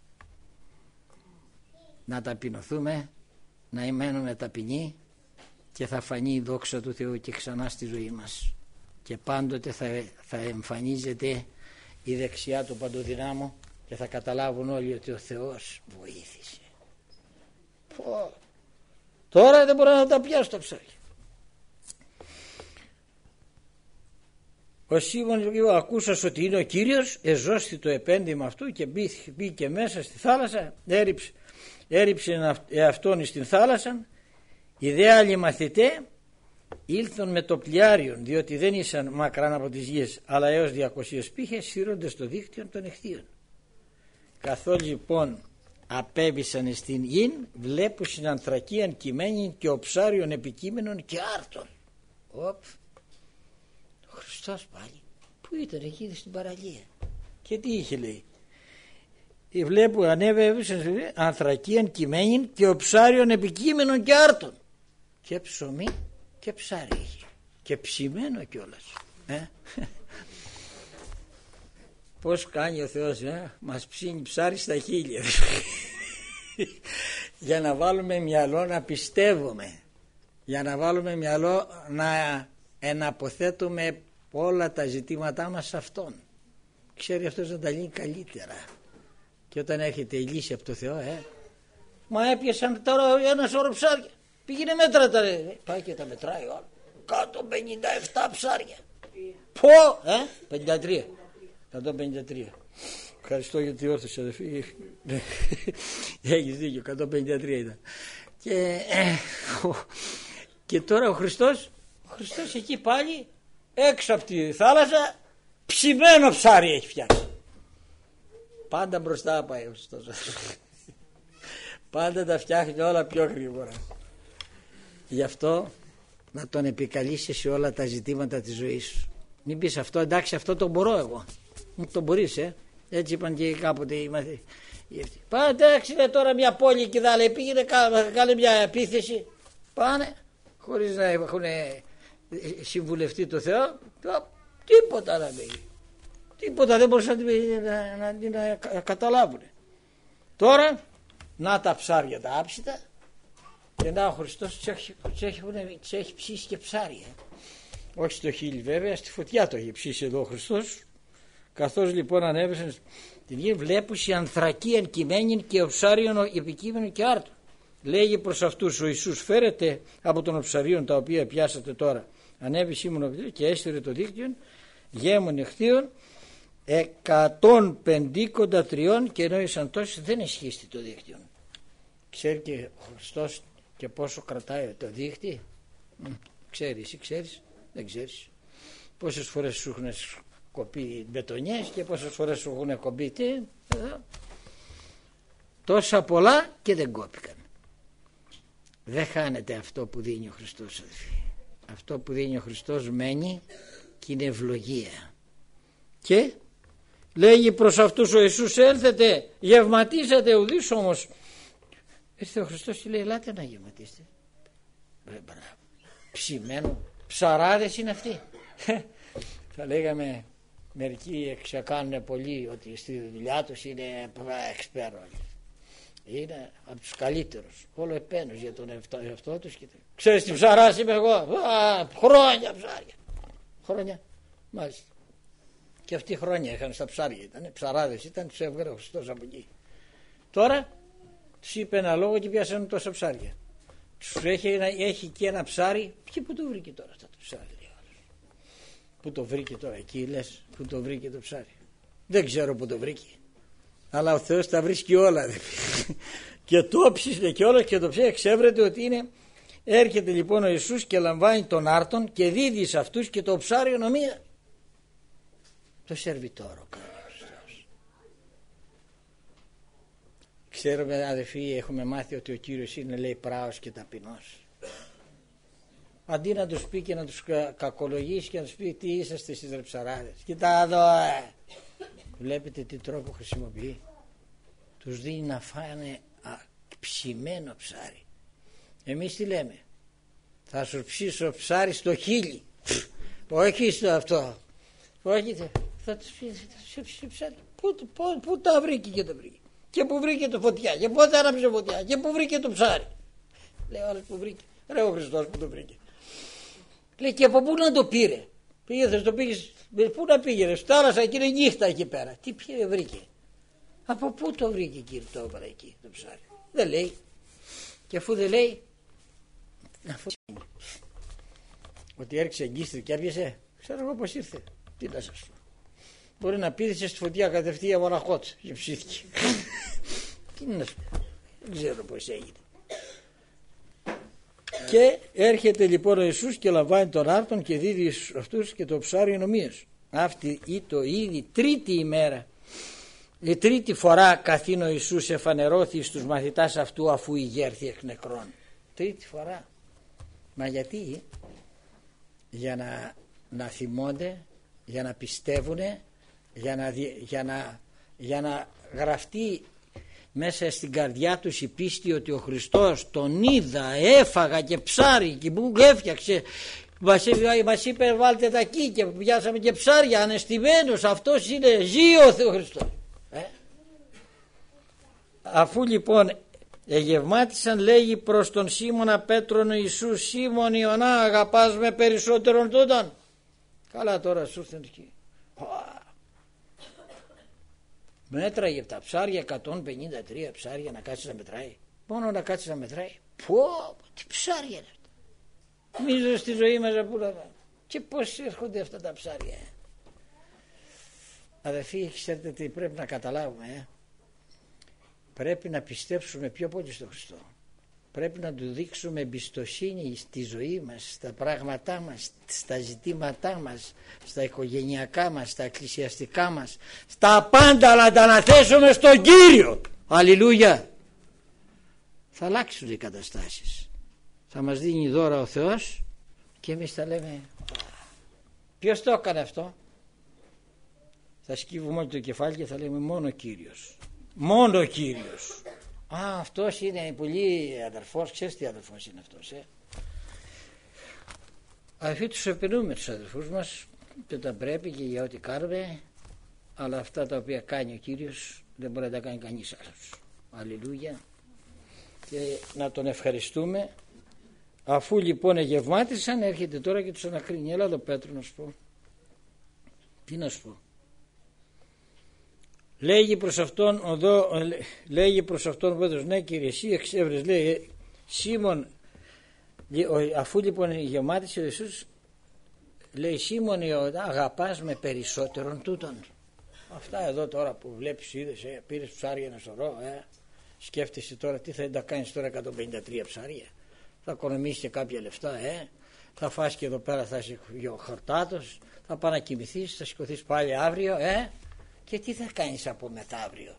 Να ταπεινωθούμε, να μένουμε ταπεινοί και θα φανεί η δόξα του Θεού και ξανά στη ζωή μας. Και πάντοτε θα, θα εμφανίζεται η δεξιά του Παντοδυνάμου και θα καταλάβουν όλοι ότι ο Θεός βοήθησε. Πω. Τώρα δεν μπορώ να τα πιάσω τα ψάρια. Ο Σίμων ακούσας ότι είναι ο Κύριος, εζώστη το επένδυμα αυτού και μπήκε μέσα στη θάλασσα, έριψε, έριψε εαυτόν στην θάλασσα. Οι δε άλλοι μαθητέ ήλθαν με το πλοιάριον, διότι δεν ήσαν μακράν από τις γης, αλλά έως διακοσίες πύχες, σύρονται στο δίκτυο των εχθείων. Καθώς λοιπόν απέβησαν στην γην, βλέπουσιν ανθρακίαν κειμένην και οψάριον επικείμενον και άρτων. Οπ, ο Χριστός πάλι που ήταν εκεί στην παραλία και τι είχε λέει? Βλέπω ανέβησαν ανθρακίαν κειμένην και οψάριον επικείμενον και άρτων. Και ψωμί και ψάρι έχει και ψημένο κιόλας. Ε? Πώς κάνει ο Θεός, ε? Μας ψήνει ψάρι στα χείλια για να βάλουμε μυαλό να πιστεύουμε, για να βάλουμε μυαλό να εναποθέτουμε όλα τα ζητήματά μας σε Αυτόν. Ξέρει αυτός να τα λύνει καλύτερα. Και όταν έχετε η λύση από το Θεό, ε, μα έπιασαν τώρα ένα σώρο ψάρια, πήγαινε μέτρα τα, ε, πάει και τα μετράει όλα, εκατόν πενήντα επτά ψάρια. Πω, ε, πενήντα τρία. εκατόν πενήντα τρία. Ευχαριστώ για τη όρθωση αδελφοί. Έχεις δίκιο, εκατόν πενήντα τρία ήταν. Και, ε, και τώρα ο Χριστός, ο Χριστός εκεί πάλι έξω από τη θάλασσα ψημένο ψάρι έχει φτιάξει. Πάντα μπροστά πάει ο Χριστός. Πάντα τα φτιάχνει όλα πιο γρήγορα. Γι' αυτό να τον επικαλείσαι σε όλα τα ζητήματα της ζωής σου. Μην πεις αυτό, εντάξει αυτό το μπορώ εγώ. Το μπορείς, ε. Έτσι είπαν και κάποτε οι μαθητές. Πάνε, εντάξει, είναι τώρα μια πόλη και δάλε, πήγαινε κάνε μια επίθεση. Πάνε χωρίς να έχουν συμβουλευτεί το Θεό, τίποτα να πει. Τίποτα δεν μπορούσαν να, να, να, να καταλάβουν. Τώρα να τα ψάρια τα άψητα και να ο Χριστός τους έχει, έχει, έχει ψήσει και ψάρια. Όχι στο χείλι βέβαια, στη φωτιά το έχει ψήσει εδώ ο Χριστός. Καθώς λοιπόν ανέβησαν την γη, βλέπουσι ανθρακίαν κειμένην και οψάριον επικείμενο και άρτο. Λέγει προς αυτούς ο Ιησούς, φέρετε από των οψαρίων τα οποία πιάσατε τώρα. Ανέβη Σίμων και έστειρε το δίκτυο γέμων εχθείων εκατόν πεντήκοντα τριών, και ενώ ήσαν τόσοι δεν ισχύστη το δίκτυο. Ξέρει και ο Χριστός και πόσο κρατάει το δίκτυο. Ξέρεις, εσύ ξέρεις, δεν ξέρεις. Πόσες φορές σου έχουν κοπεί μπετονιές και πόσες φορές σου έχουν κοπεί τι, εδώ. Τόσα πολλά και δεν κόπηκαν. Δεν χάνεται αυτό που δίνει ο Χριστός, αδελφοί. Αυτό που δίνει ο Χριστός μένει και είναι ευλογία. Και λέγει προς αυτούς ο Ιησούς, έλθετε, γευματίσατε ουδείς όμως. Ήρθε ο Χριστός και λέει, ελάτε να γευματίσετε. Ψημένο, ψαράδες είναι αυτοί. Θα λέγαμε μερικοί ξεκάνουν πολύ ότι στη δουλειά τους είναι εξπέρ όλοι. Είναι από τους καλύτερους. Όλο επένος για τον εαυτό τους. Ξέρεις τι ψαράς είμαι εγώ. Α, χρόνια ψάρια. Χρόνια. Μάλιστα. Και αυτοί χρόνια είχαν στα ψάρια. Ήταν ψαράδες. Ήταν, τους έβγαλε ο Χριστός από εκεί. Τώρα τους είπε ένα λόγο και πιάσανε τόσα ψάρια. Τους έχει, έχει και ένα ψάρι. Και πού το βρήκε τώρα αυτό το ψάρι. Πού το βρήκε τώρα εκεί, λες, πού το βρήκε το ψάρι. Δεν ξέρω πού το βρήκε. Αλλά ο Θεός τα βρίσκει όλα. Και το ψήσε και όλα και το ψήσει. Εξέβρεται ότι είναι. Έρχεται λοιπόν ο Ιησούς και λαμβάνει τον άρτον και δίδει σε αυτούς και το ψάρι νομία. Το σερβιτόρο κάνει ο Χριστός. Ξέρουμε, αδελφοί, έχουμε μάθει ότι ο Κύριος είναι, λέει, πράος και ταπεινός. Αντί να τους πει και να τους κακολογήσει και να τους πει τι είσαστε εσείς ρε ψαράδες. Κοιτά εδώ, ε. Βλέπετε τι τρόπο χρησιμοποιεί. Τους δίνει να φάνε α, ψημένο ψάρι. Εμείς τι λέμε. Θα σου ψήσω ψάρι στο χείλι. Όχι στο αυτό. Όχι, θα τους ψήσει ψάρι. Πού, πού, πού τα βρήκε και τα βρήκε. Και πού βρήκε το φωτιά. Και πότε άναψε φωτιά. Και πού βρήκε το ψάρι. Λέει ο άλλος που βρήκε. Ρε ο Χριστός που το βρήκε. Λέει και από πού να το πήρε. Πήγε, θες το πήγες. Πού να πήγαινε. Στη θάλασσα εκεί είναι νύχτα εκεί πέρα. Τι πήρε βρήκε. Από πού το βρήκε κύριε το έβαλε εκεί το ψάρι. Δεν λέει. Και αφού δεν λέει. Αφού... Ότι έριξε εγγύστρι και έπιασε. Ξέρω εγώ πως ήρθε. Τι να σας πω. Μπορεί να πήδησε στη φωτιά κατευθείαν μοναχότ και ψήθηκε. Τι να σου πω. Δεν ξέρω πως έγινε. Και έρχεται λοιπόν ο Ιησούς και λαμβάνει τον άρτον και δίδει αυτούς και το ψάρι νομίας. Αυτή ή το ήδη τρίτη ημέρα, η τρίτη φορά καθήν ο Ιησούς εφανερώθη στους μαθητάς αυτού αφού ηγέρθη εκ νεκρών. Τρίτη φορά. Μα γιατί? Για να, να θυμώνται, για να πιστεύουνε, για να, για να, για να γραφτεί μέσα στην καρδιά τους η πίστη ότι ο Χριστός τον είδα, έφαγα και ψάρι και που έφτιαξε, μας είπε βάλτε τα εκεί και πιάσαμε και ψάρια, ανεστημένος, αυτός είναι, ζει ο Θεός Χριστός. Ε? Αφού λοιπόν εγευμάτισαν, λέγει προς τον Σίμωνα Πέτρον ο Ιησούς, Σίμων Ιωνά, αγαπάς με περισσότερον τούτον? Καλά τώρα σου ήρθαν εκεί. Μέτραγε τα ψάρια, εκατόν πενήντα τρία ψάρια να κάτσει να μετράει. Μόνο να κάτσει να μετράει. Πω, τι ψάρια είναι αυτά. Νομίζω στη ζωή μας που να... Και πώς έρχονται αυτά τα ψάρια. Ε? Αδελφοί, ξέρετε τι πρέπει να καταλάβουμε. Ε? Πρέπει να πιστέψουμε πιο πολύ στον Χριστό. Πρέπει να του δείξουμε εμπιστοσύνη στη ζωή μας, στα πράγματά μας, στα ζητήματά μας, στα οικογενειακά μας, στα εκκλησιαστικά μας, στα πάντα να τα αναθέσουμε στον Κύριο. Αλληλούια. Θα αλλάξουν οι καταστάσεις. Θα μας δίνει δώρα ο Θεός και εμείς θα λέμε ποιος το έκανε αυτό. θα σκύβουμε όλοι το κεφάλι και θα λέμε μόνο Κύριος. Μόνο Κύριος. Α, αυτός είναι πολύ αδερφός. Ξέρεις τι αδερφός είναι αυτός, ε? Αφού τους επενούμε τους αδερφούς μας και τα πρέπει και για ό,τι κάνουμε, αλλά αυτά τα οποία κάνει ο Κύριος δεν μπορεί να τα κάνει κανείς άλλος. Αλληλούια. Και να τον ευχαριστούμε. Αφού λοιπόν εγευμάτισαν, έρχεται τώρα και τους ανακρίνει. Έλα εδώ Πέτρο να σου πω. Τι να σου πω. Λέγει προς αυτόν οδό, λέγει προς αυτόν ο Πέτρος, ναι Κύριε, εσύ εξέβρες, λέει Σίμων, αφού λοιπόν γεμάτισε ο Ιησούς, λέει Σίμων, αγαπάς με περισσότερον τούτον. Αυτά εδώ τώρα που βλέπεις, είδες, ε, πήρες ψάρια ένα σωρό, ε, σκέφτεσαι τώρα τι θα τα κάνεις τώρα εκατόν πενήντα τρία ψάρια, θα οικονομήσεις και κάποια λεφτά, ε, θα φας και εδώ πέρα, θα είσαι χορτάτος, θα πας να κοιμηθείς, θα σηκωθείς πάλι αύριο, ε, και τι θα κάνεις από μεθαύριο.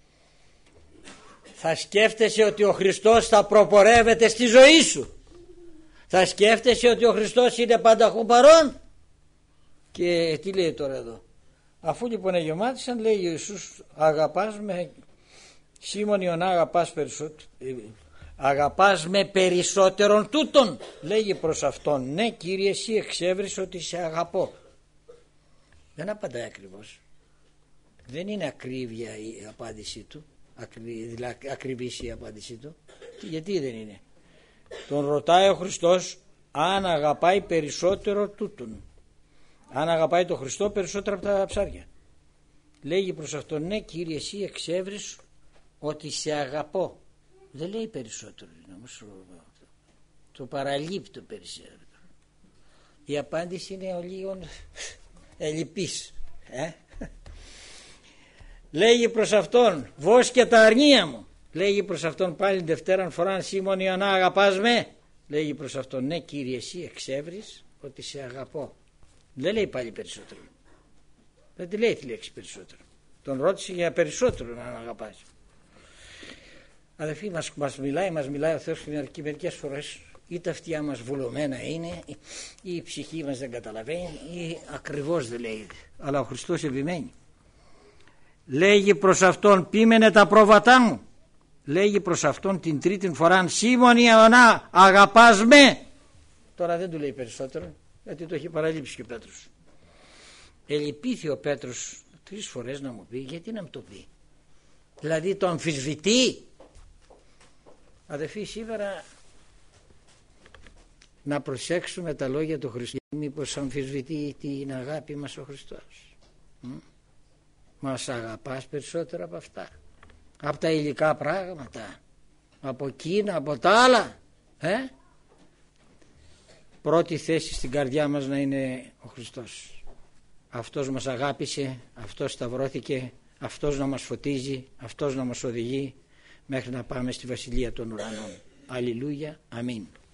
Θα σκέφτεσαι ότι ο Χριστός θα προπορεύεται στη ζωή σου. Θα σκέφτεσαι ότι ο Χριστός είναι πανταχού παρόν. Και τι λέει τώρα εδώ. Αφού λοιπόν εγεμάτισαν, λέει ο Ιησούς, αγαπάς με, Σίμων Ιωνά, αγαπάς, περισσότερο, αγαπάς με περισσότερον τούτον. Λέγει προς αυτόν, ναι Κύριε, εσύ εξέβρεις ότι σε αγαπώ. Δεν απαντάει ακριβώς. Δεν είναι ακρίβεια η απάντησή του, δηλαδή ακριβής η απάντησή του. Γιατί δεν είναι. Τον ρωτάει ο Χριστός αν αγαπάει περισσότερο τούτον. Αν αγαπάει τον Χριστό περισσότερο από τα ψάρια. Λέγει προς αυτόν, ναι Κύριε, εσύ εξέβρεις ότι σε αγαπώ. Δεν λέει περισσότερο, όμως το παραλείπτω περισσότερο. Η απάντηση είναι ο λίγο ελλειπής. Ε? Λέγει προς αυτόν, βόσκε τα αρνία μου. Λέγει προς αυτόν πάλι Δευτέραν φοράν, Σίμων Ιωνά, αγαπάς με. Λέγει προς αυτόν, ναι Κύριε, εσύ εξέβρεις ότι σε αγαπώ. Δεν λέει πάλι περισσότερο. Δεν τη λέει τη λέξη περισσότερο. Τον ρώτησε για περισσότερο να αγαπάς. Αδελφοί, μας, μας μιλάει, μας μιλάει ο Θεός και μερικές φορές ή τα αυτιά μας βουλωμένα είναι, ή η ψυχή μας δεν καταλαβαίνει, ή ακριβώς δεν λέει. Αλλά ο Χριστός επιμένει. Λέγει προς αυτόν, πείμενε τα πρόβατά μου. Λέγει προς αυτόν την τρίτη φορά, Σίμων Ιωνά, αγαπάς με. Τώρα δεν του λέει περισσότερο, γιατί το έχει παραλείψει και ο Πέτρος. Ελυπήθη ο Πέτρος τρεις φορές να μου πει, γιατί να μου το πει. Δηλαδή το αμφισβητεί. Αδελφοί, σήμερα να προσέξουμε τα λόγια του Χριστού. Μήπως αμφισβητεί την αγάπη μας ο Χριστός. Μ? Μας αγαπάς περισσότερο από αυτά, από τα υλικά πράγματα, από εκείνα, από τα άλλα, ε? Πρώτη θέση στην καρδιά μας να είναι ο Χριστός. Αυτός μας αγάπησε, αυτός σταυρώθηκε, αυτός να μας φωτίζει, αυτός να μας οδηγεί μέχρι να πάμε στη Βασιλεία των Ουρανών. Αλληλούια, αμήν.